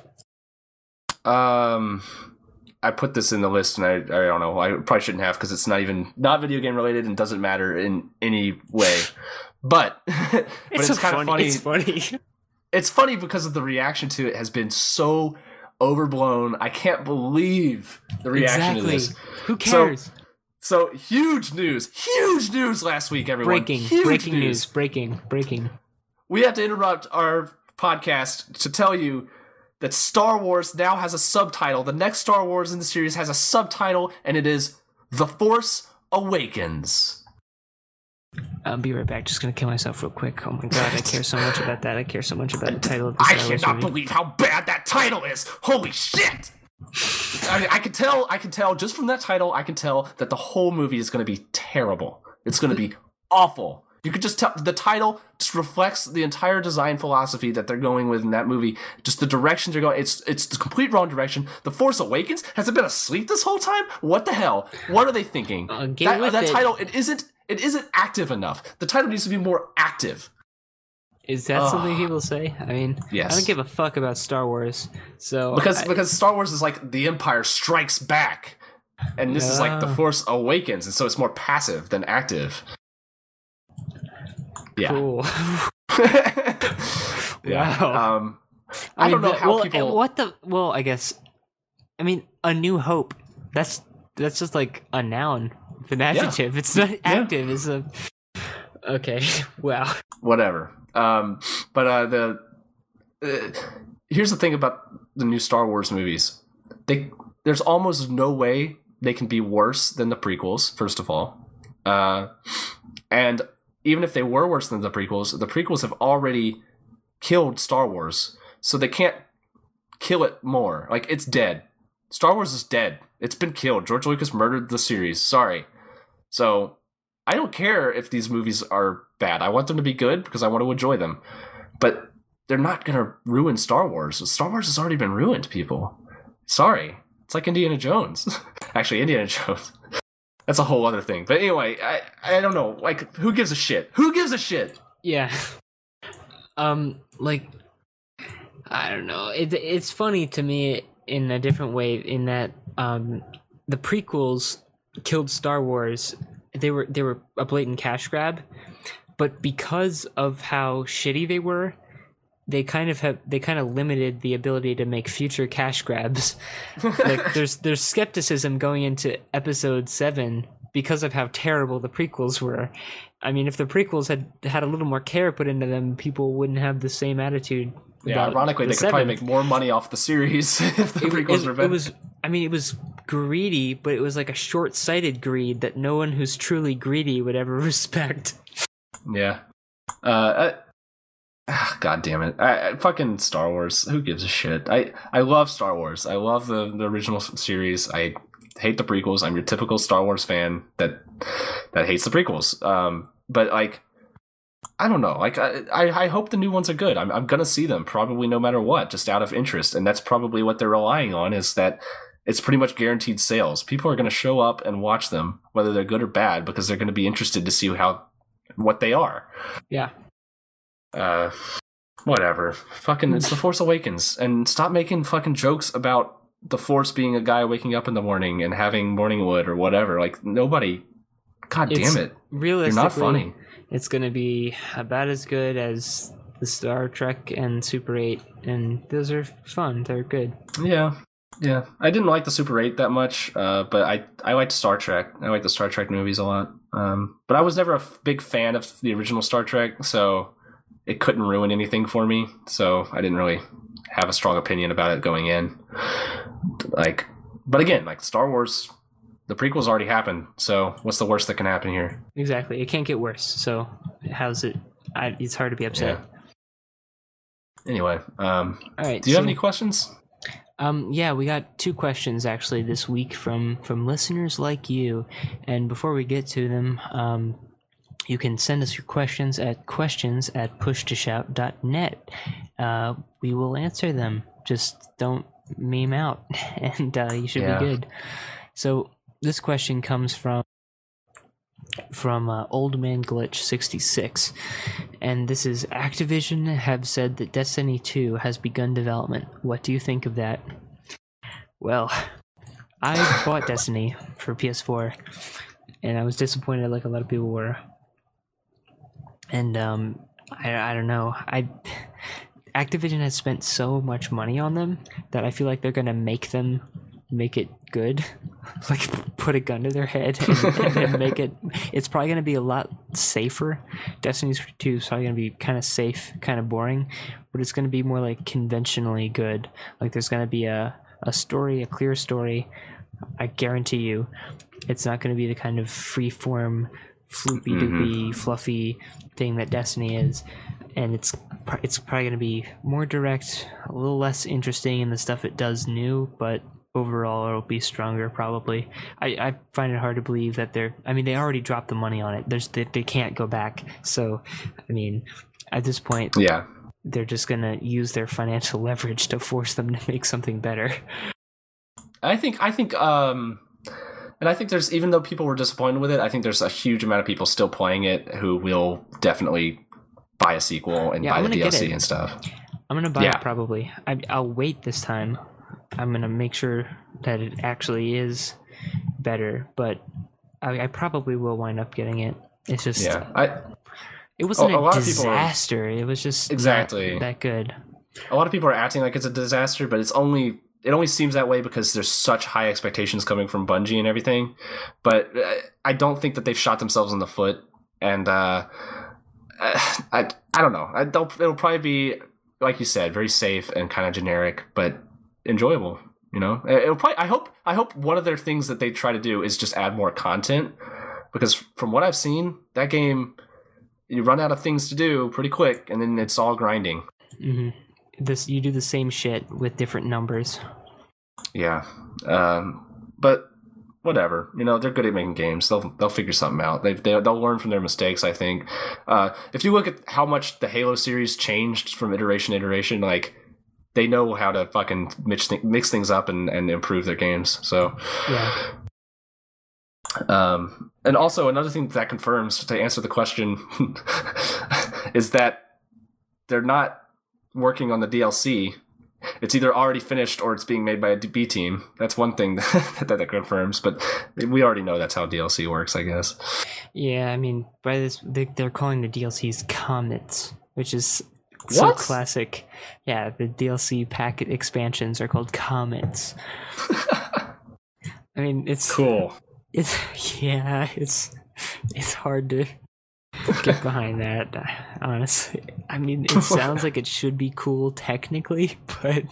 Um, I put this in the list, and I I don't know. I probably shouldn't have because it's not even not video game related and doesn't matter in any way. But but it's, it's kind of funny. It's funny. It's funny because of the reaction to it has been so overblown. I can't believe the reaction exactly. to this. Who cares? So, so huge news, huge news last week, everyone. Breaking, huge breaking news. news, breaking, breaking. We had to interrupt our podcast to tell you that Star Wars now has a subtitle. The next Star Wars in the series has a subtitle, and it is The Force Awakens. I'll be right back. Just gonna kill myself real quick. Oh my god, I care so much about that. I care so much about the title of the I Star Wars cannot movie. believe how bad that title is. Holy shit! I mean, I can tell. I can tell just from that title. I can tell that the whole movie is going to be terrible. It's going to be awful. You could just tell the title just reflects the entire design philosophy that they're going with in that movie. Just the directions they're going. It's it's the complete wrong direction. The Force Awakens, has it been asleep this whole time? What the hell? What are they thinking? Uh, get that with that it. title it isn't it isn't active enough. The title needs to be more active. Is that Ugh. something people say? I mean, Yes. I don't give a fuck about Star Wars. So Because I, because Star Wars is like The Empire Strikes Back, and this is like The Ah. Force Awakens, and so it's more passive than active. Yeah. cool. Yeah. Wow. Um, I, don't mean, know the- how well, people. What the? Well, I guess. I mean, A New Hope. That's that's just like a noun, an adjective. It's not active. It's a. Okay. Wow. Whatever. Um, but uh, the uh, here's the thing about the new Star Wars movies. They there's almost no way they can be worse than the prequels. First of all, uh, and even if they were worse than the prequels, the prequels have already killed Star Wars, so they can't kill it more. Like, it's dead. Star Wars is dead. It's been killed. George Lucas murdered the series. Sorry. So I don't care if these movies are bad. I want them to be good because I want to enjoy them. But they're not going to ruin Star Wars. Star Wars has already been ruined, people. Sorry. It's like Indiana Jones. Actually, Indiana Jones. That's a whole other thing. But anyway, I, I don't know. Like, who gives a shit? Who gives a shit? Yeah. Um, like, I don't know. It, it's funny to me in a different way in that um, the prequels killed Star Wars. They were they were a blatant cash grab, but because of how shitty they were, they kind of have they kind of limited the ability to make future cash grabs. Like, there's there's skepticism going into Episode Seven because of how terrible the prequels were. I mean, if the prequels had had a little more care put into them, people wouldn't have the same attitude. Yeah, ironically, the they could probably seventh. make more money off the series if the It, prequels it, were better. it was, I mean, it was greedy, but it was like a short-sighted greed that no one who's truly greedy would ever respect. Yeah. Uh, I, God damn it. I, I, fucking Star Wars. Who gives a shit? I, I love Star Wars. I love the, the original series. I hate the prequels. I'm your typical Star Wars fan that that hates the prequels. Um, but, like, I don't know. Like, I, I, I hope the new ones are good. I'm, I'm going to see them probably no matter what, just out of interest. And that's probably what they're relying on, is that it's pretty much guaranteed sales. People are going to show up and watch them, whether they're good or bad, because they're going to be interested to see how what they are. Yeah. Uh, whatever. Fucking, it's The Force Awakens. And stop making fucking jokes about the Force being a guy waking up in the morning and having morning wood or whatever. Like, nobody God it's, damn it. Realistically, you're not funny. It's going to be about as good as the Star Trek and Super eight, and those are fun. They're good. Yeah. Yeah. I didn't like the Super eight that much, uh, but I, I liked Star Trek. I like the Star Trek movies a lot. Um, but I was never a f- big fan of the original Star Trek, so it couldn't ruin anything for me. So I didn't really have a strong opinion about it going in. Like, but again, like Star Wars, the prequels already happened. So what's the worst that can happen here? Exactly. It can't get worse. So how's it? I, it's hard to be upset. Yeah. Anyway, um, all right. Do you so, have any questions? Um, yeah, we got two questions actually this week from from listeners like you. And before we get to them, um, you can send us your questions at questions at push to shout dot net. Uh, we will answer them. Just don't meme out, and uh, you should Yeah. be good. So this question comes from from uh, Old Man Glitch sixty-six, and this is: Activision have said that Destiny two has begun development. What do you think of that? Well, I bought Destiny for P S four, and I was disappointed like a lot of people were. And um, I, I don't know. I Activision has spent so much money on them that I feel like they're gonna make them make it good, like put a gun to their head and, and then make it. It's probably gonna be a lot safer. Destiny two is probably gonna be kind of safe, kind of boring, but it's gonna be more like conventionally good. Like there's gonna be a a story, a clear story. I guarantee you, it's not gonna be the kind of free form, floopy doopy, mm-hmm. fluffy thing that Destiny is. And it's it's probably going to be more direct, a little less interesting in the stuff it does new, but overall it'll be stronger probably. I, I find it hard to believe that they're... I mean, they already dropped the money on it. There's They, they can't go back. So, I mean, at this point, yeah, they're just going to use their financial leverage to force them to make something better. I think... I think... um. And I think there's... Even though people were disappointed with it, I think there's a huge amount of people still playing it who will definitely... buy a sequel and yeah, buy the D L C and stuff. I'm gonna buy yeah. it probably. I, I'll wait this time. I'm gonna make sure that it actually is better, but I, I probably will wind up getting it. It's just yeah. I, it wasn't a, a, a disaster. Are, it was just exactly that good. A lot of people are acting like it's a disaster, but it's only it only seems that way because there's such high expectations coming from Bungie and everything. But I don't think that they've shot themselves in the foot, and. uh I I don't know. I don't. It'll probably be like you said, very safe and kind of generic, but enjoyable. You know, it'll probably. I hope. I hope one of their things that they try to do is just add more content, because from what I've seen, that game, you run out of things to do pretty quick, and then it's all grinding. Mm-hmm. This you do the same shit with different numbers. Yeah, um, but. Whatever, you know, they're good at making games. They'll they'll figure something out. They they they'll learn from their mistakes. I think. Uh, if you look at how much the Halo series changed from iteration to iteration, like they know how to fucking mix th- mix things up and, and improve their games. So yeah. Um, and also another thing that confirms, to answer the question, is that they're not working on the D L C. It's either already finished or it's being made by a B team. That's one thing that, that that confirms, but we already know that's how D L C works, I guess. Yeah, I mean, by this, they, they're calling the D L Cs Comets, which is so what? Classic. Yeah, the D L C packet expansions are called Comets. I mean, it's cool. It's yeah, it's it's hard to get behind that, honestly. I mean, it sounds like it should be cool technically, but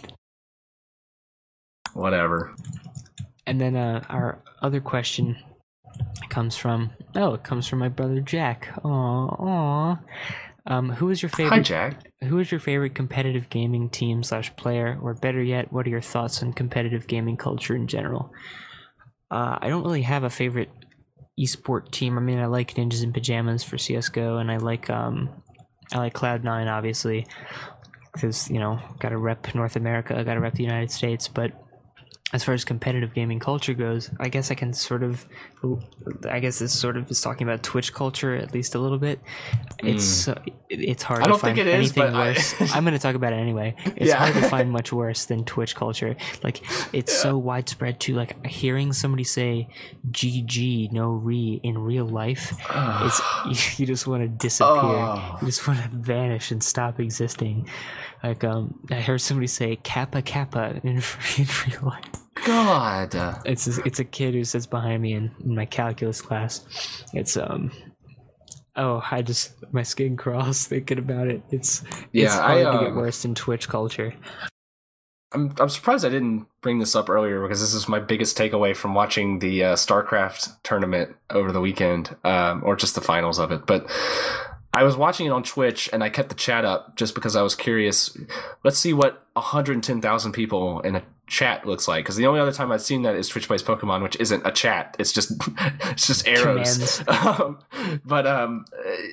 whatever. And then uh, our other question comes from oh, it comes from my brother Jack. Aw, aw. Um, who is your favorite? Hi, Jack. Who is your favorite competitive gaming team slash player, or better yet, what are your thoughts on competitive gaming culture in general? Uh, I don't really have a favorite esport team. I mean, I like Ninjas in Pajamas for C S G O, and I like um, I like Cloud nine, obviously, because, you know, got to rep North America, got to rep the United States. But as far as competitive gaming culture goes, I guess I can sort of, I guess this sort of is talking about Twitch culture at least a little bit. It's mm. uh, it's hard I don't to find think it anything is, but worse. I... I'm going to talk about it anyway. It's yeah. hard to find much worse than Twitch culture. Like, it's yeah. so widespread too. Like, hearing somebody say G G, no re in real life, it's you, you just want to disappear. Oh. You just want to vanish and stop existing. Like, um, I heard somebody say Kappa Kappa in, in real life. God, it's a, it's a kid who sits behind me in, in my calculus class. It's um, oh, I just my skin crawls thinking about it. It's yeah, it's hard I, uh, to get worse in Twitch culture. I'm I'm surprised I didn't bring this up earlier because this is my biggest takeaway from watching the uh, StarCraft tournament over the weekend, um, or just the finals of it, but. I was watching it on Twitch, and I kept the chat up just because I was curious. Let's see what one hundred ten thousand people in a chat looks like. Because the only other time I've seen that is Twitch Plays Pokemon, which isn't a chat. It's just it's just arrows. um, but um,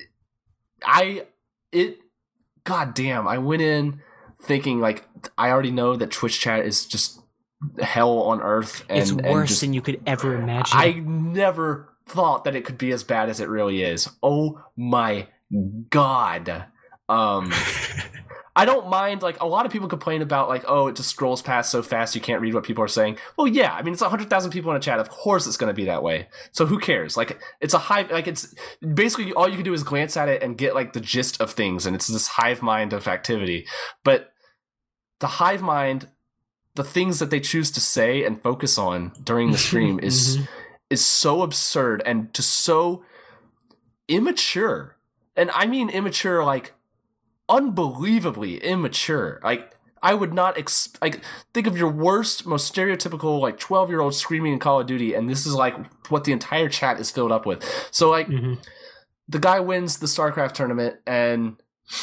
I it God damn, I went in thinking like I already know that Twitch chat is just hell on earth. And, it's worse and just, than you could ever imagine. I never thought that it could be as bad as it really is. Oh my God. Um, I don't mind, like, a lot of people complain about, like, oh, it just scrolls past so fast you can't read what people are saying. Well, yeah, I mean, it's one hundred thousand people in a chat. Of course it's going to be that way. So who cares? Like, it's a hive, like, it's basically all you can do is glance at it and get, like, the gist of things, and it's this hive mind of activity. But the hive mind, the things that they choose to say and focus on during the stream is mm-hmm. is so absurd and just so immature. And I mean immature, like, unbelievably immature. Like, I would not ex- like think of your worst, most stereotypical, like, twelve-year-old screaming in Call of Duty, and this is, like, what the entire chat is filled up with. So, like, mm-hmm. the guy wins the StarCraft tournament, and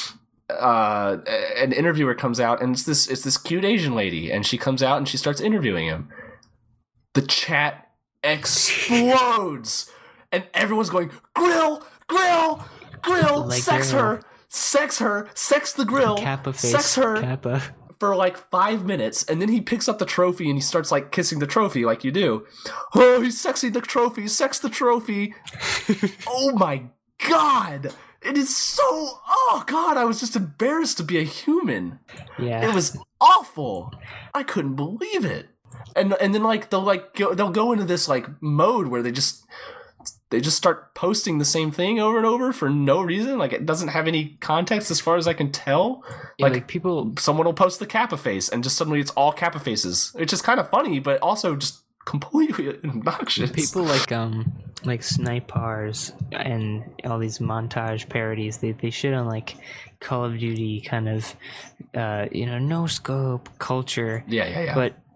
uh, an interviewer comes out, and it's this it's this cute Asian lady, and she comes out and she starts interviewing him. The chat explodes, and everyone's going, grill, grill, grill, like sex her, sex her, sex the grill, Kappa face, sex her Kappa. For like five minutes, and then he picks up the trophy and he starts like kissing the trophy like you do. Oh, he's sexing the trophy, sex the trophy. Oh my God. It is so, oh God, I was just embarrassed to be a human. Yeah. It was awful. I couldn't believe it. And and then like they'll like go, they'll go into this like mode where they just they just start posting the same thing over and over for no reason. Like, it doesn't have any context as far as I can tell. Yeah, like, like people, someone will post the Kappa face, and just suddenly it's all Kappa faces, which is kind of funny, but also just completely obnoxious. People like um like Snipers and all these montage parodies. They they shit on like Call of Duty kind of uh you know no scope culture. Yeah, yeah, yeah. But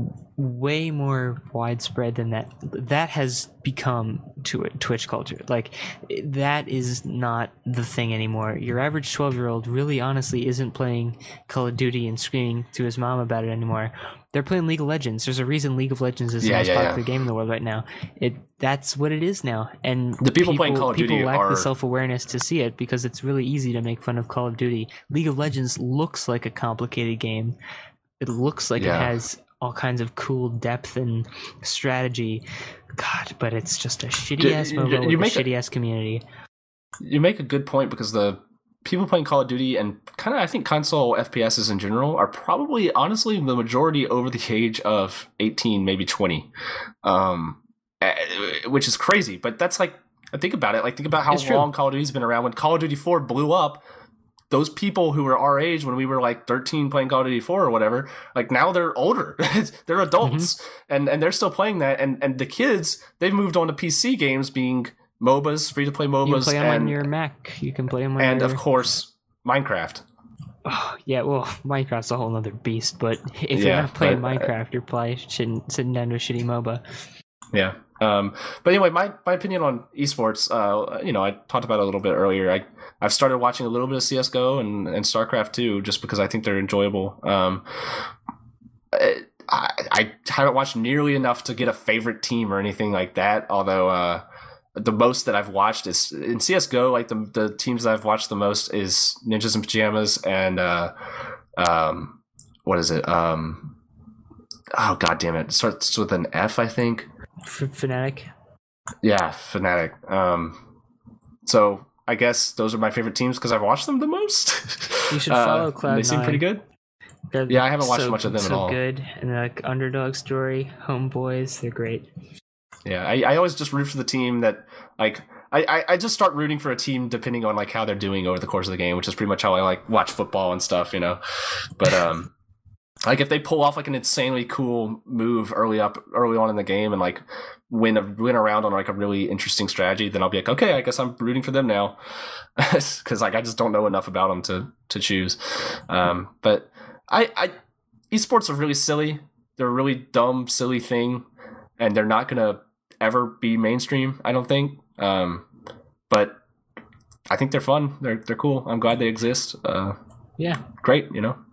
way more widespread than that. That has become to Twitch culture. Like, that is not the thing anymore. Your average twelve-year-old really honestly isn't playing Call of Duty and screaming to his mom about it anymore. They're playing League of Legends. There's a reason League of Legends is the yeah, most yeah, popular yeah. game in the world right now. It that's what it is now. And the people, people playing Call of people Duty lack are... the self-awareness to see it because it's really easy to make fun of Call of Duty. League of Legends looks like a complicated game. It looks like yeah. it has all kinds of cool depth and strategy. God, but it's just a shitty-ass MOBA with a shitty-ass community. You make a good point, because the people playing Call of Duty and kind of, I think, console F P Ss in general are probably, honestly, the majority over the age of eighteen, maybe twenty, um, which is crazy. But that's like, I think about it, like, think about how long Call of Duty's been around. When Call of Duty four blew up, those people who were our age when we were like thirteen playing Call of Duty four or whatever, like, now they're older. They're adults, mm-hmm. and, and they're still playing that. And, and the kids, they've moved on to P C games, being MOBAs, free-to-play MOBAs. You can play them and, on your Mac. You can play them on And, your... of course, Minecraft. Oh, yeah, well, Minecraft's a whole other beast, but if yeah, you're not playing but, Minecraft, uh, you're probably sitting, sitting down to a shitty MOBA. Yeah. Um, but anyway, my, my opinion on esports, uh, you know, I talked about it a little bit earlier. I, I've started watching a little bit of C S G O and, and StarCraft two, just because I think they're enjoyable. Um, I, I haven't watched nearly enough to get a favorite team or anything like that, although uh, the most that I've watched is in C S G O. Like, the the teams that I've watched the most is Ninjas in Pajamas and uh, um, what is it? Um, oh god damn it, it starts with an F, I think. F- Fnatic. Yeah, Fnatic. Um, so I guess those are my favorite teams because I've watched them the most. You should follow uh, Cloud nine. They seem pretty good. They're yeah, I haven't watched so, much of them so at all. Good and like Underdog Story, Homeboys, they're great. Yeah, I, I always just root for the team that like I, I, I just start rooting for a team depending on like how they're doing over the course of the game, which is pretty much how I like watch football and stuff, you know. But um, like if they pull off like an insanely cool move early up early on in the game and like win a win around on like a really interesting strategy, then I'll be like, okay, I guess I'm rooting for them now, because like I just don't know enough about them to to choose. Um, but I, I esports are really silly. They're a really dumb, silly thing, and they're not gonna ever be mainstream, I don't think. Um, but I think they're fun. They're they're cool. I'm glad they exist. Uh, yeah, great. You know.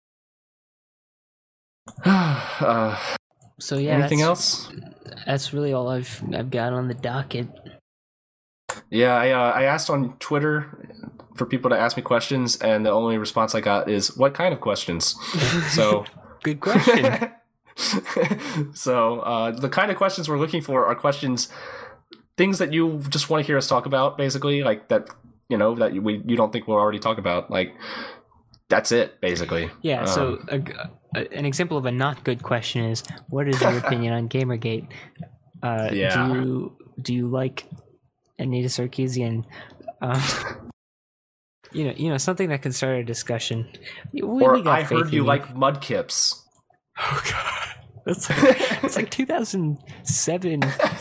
uh, so yeah. Anything that's, else? That's really all I've I've got on the docket. Yeah, I uh, I asked on Twitter for people to ask me questions, and the only response I got is, "What kind of questions?" So good question. so uh, the kind of questions we're looking for are questions, things that you just want to hear us talk about, basically, like that, you know, that we you don't think we'll already talk about. Like that's it, basically. Yeah. Um, so a, a, an example of a not good question is, what is your opinion on Gamergate? Uh, yeah. Do you do you like Anita Sarkeesian? Um, you know, you know something that can start a discussion. We, or we got I heard you, you like Mudkips. Oh god, that's like, it's like two thousand seven.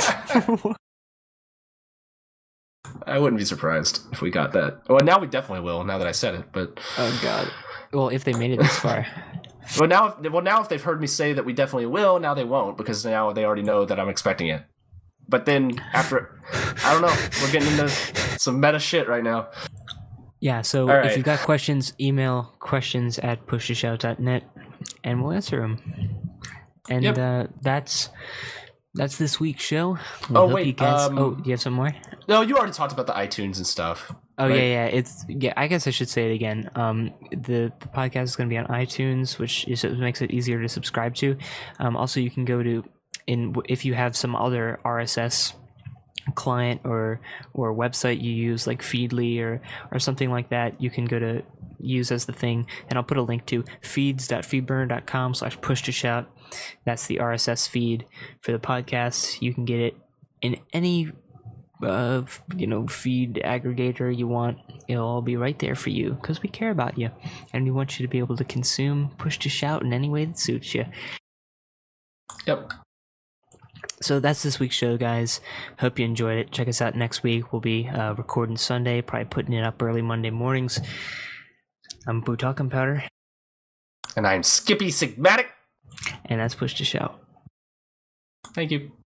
I wouldn't be surprised if we got that. Well, now we definitely will. Now that I said it, but oh god. Well, if they made it this far. well, now, well, now if they've heard me say that we definitely will, now they won't, because now they already know that I'm expecting it. But then after, I don't know. We're getting into some meta shit right now. Yeah. So right. if you've got questions, email questions at push to shout dot net. And we'll answer them. And yep. uh, that's that's this week's show. We oh hope wait! You guys... Um, oh, do you have some more? No, you already talked about the iTunes and stuff. Oh right? yeah, yeah. It's yeah. I guess I should say it again. Um, the the podcast is going to be on iTunes, which is makes it easier to subscribe to. Um, also, you can go to in if you have some other R S S client or or website you use like Feedly or or something like that, you can go to use as the thing, and I'll put a link to feeds dot feedburner dot com slash push to shout. That's the R S S feed for the podcast. You can get it in any uh you know feed aggregator you want. It'll all be right there for you because we care about you and we want you to be able to consume Push to Shout in any way that suits you. Yep. So that's this week's show, guys. Hope you enjoyed it. Check us out next week. We'll be uh, recording Sunday, probably putting it up early Monday mornings. I'm Boo Talking Powder. And I'm Skippy Sigmatic. And that's Push to Shout. Thank you.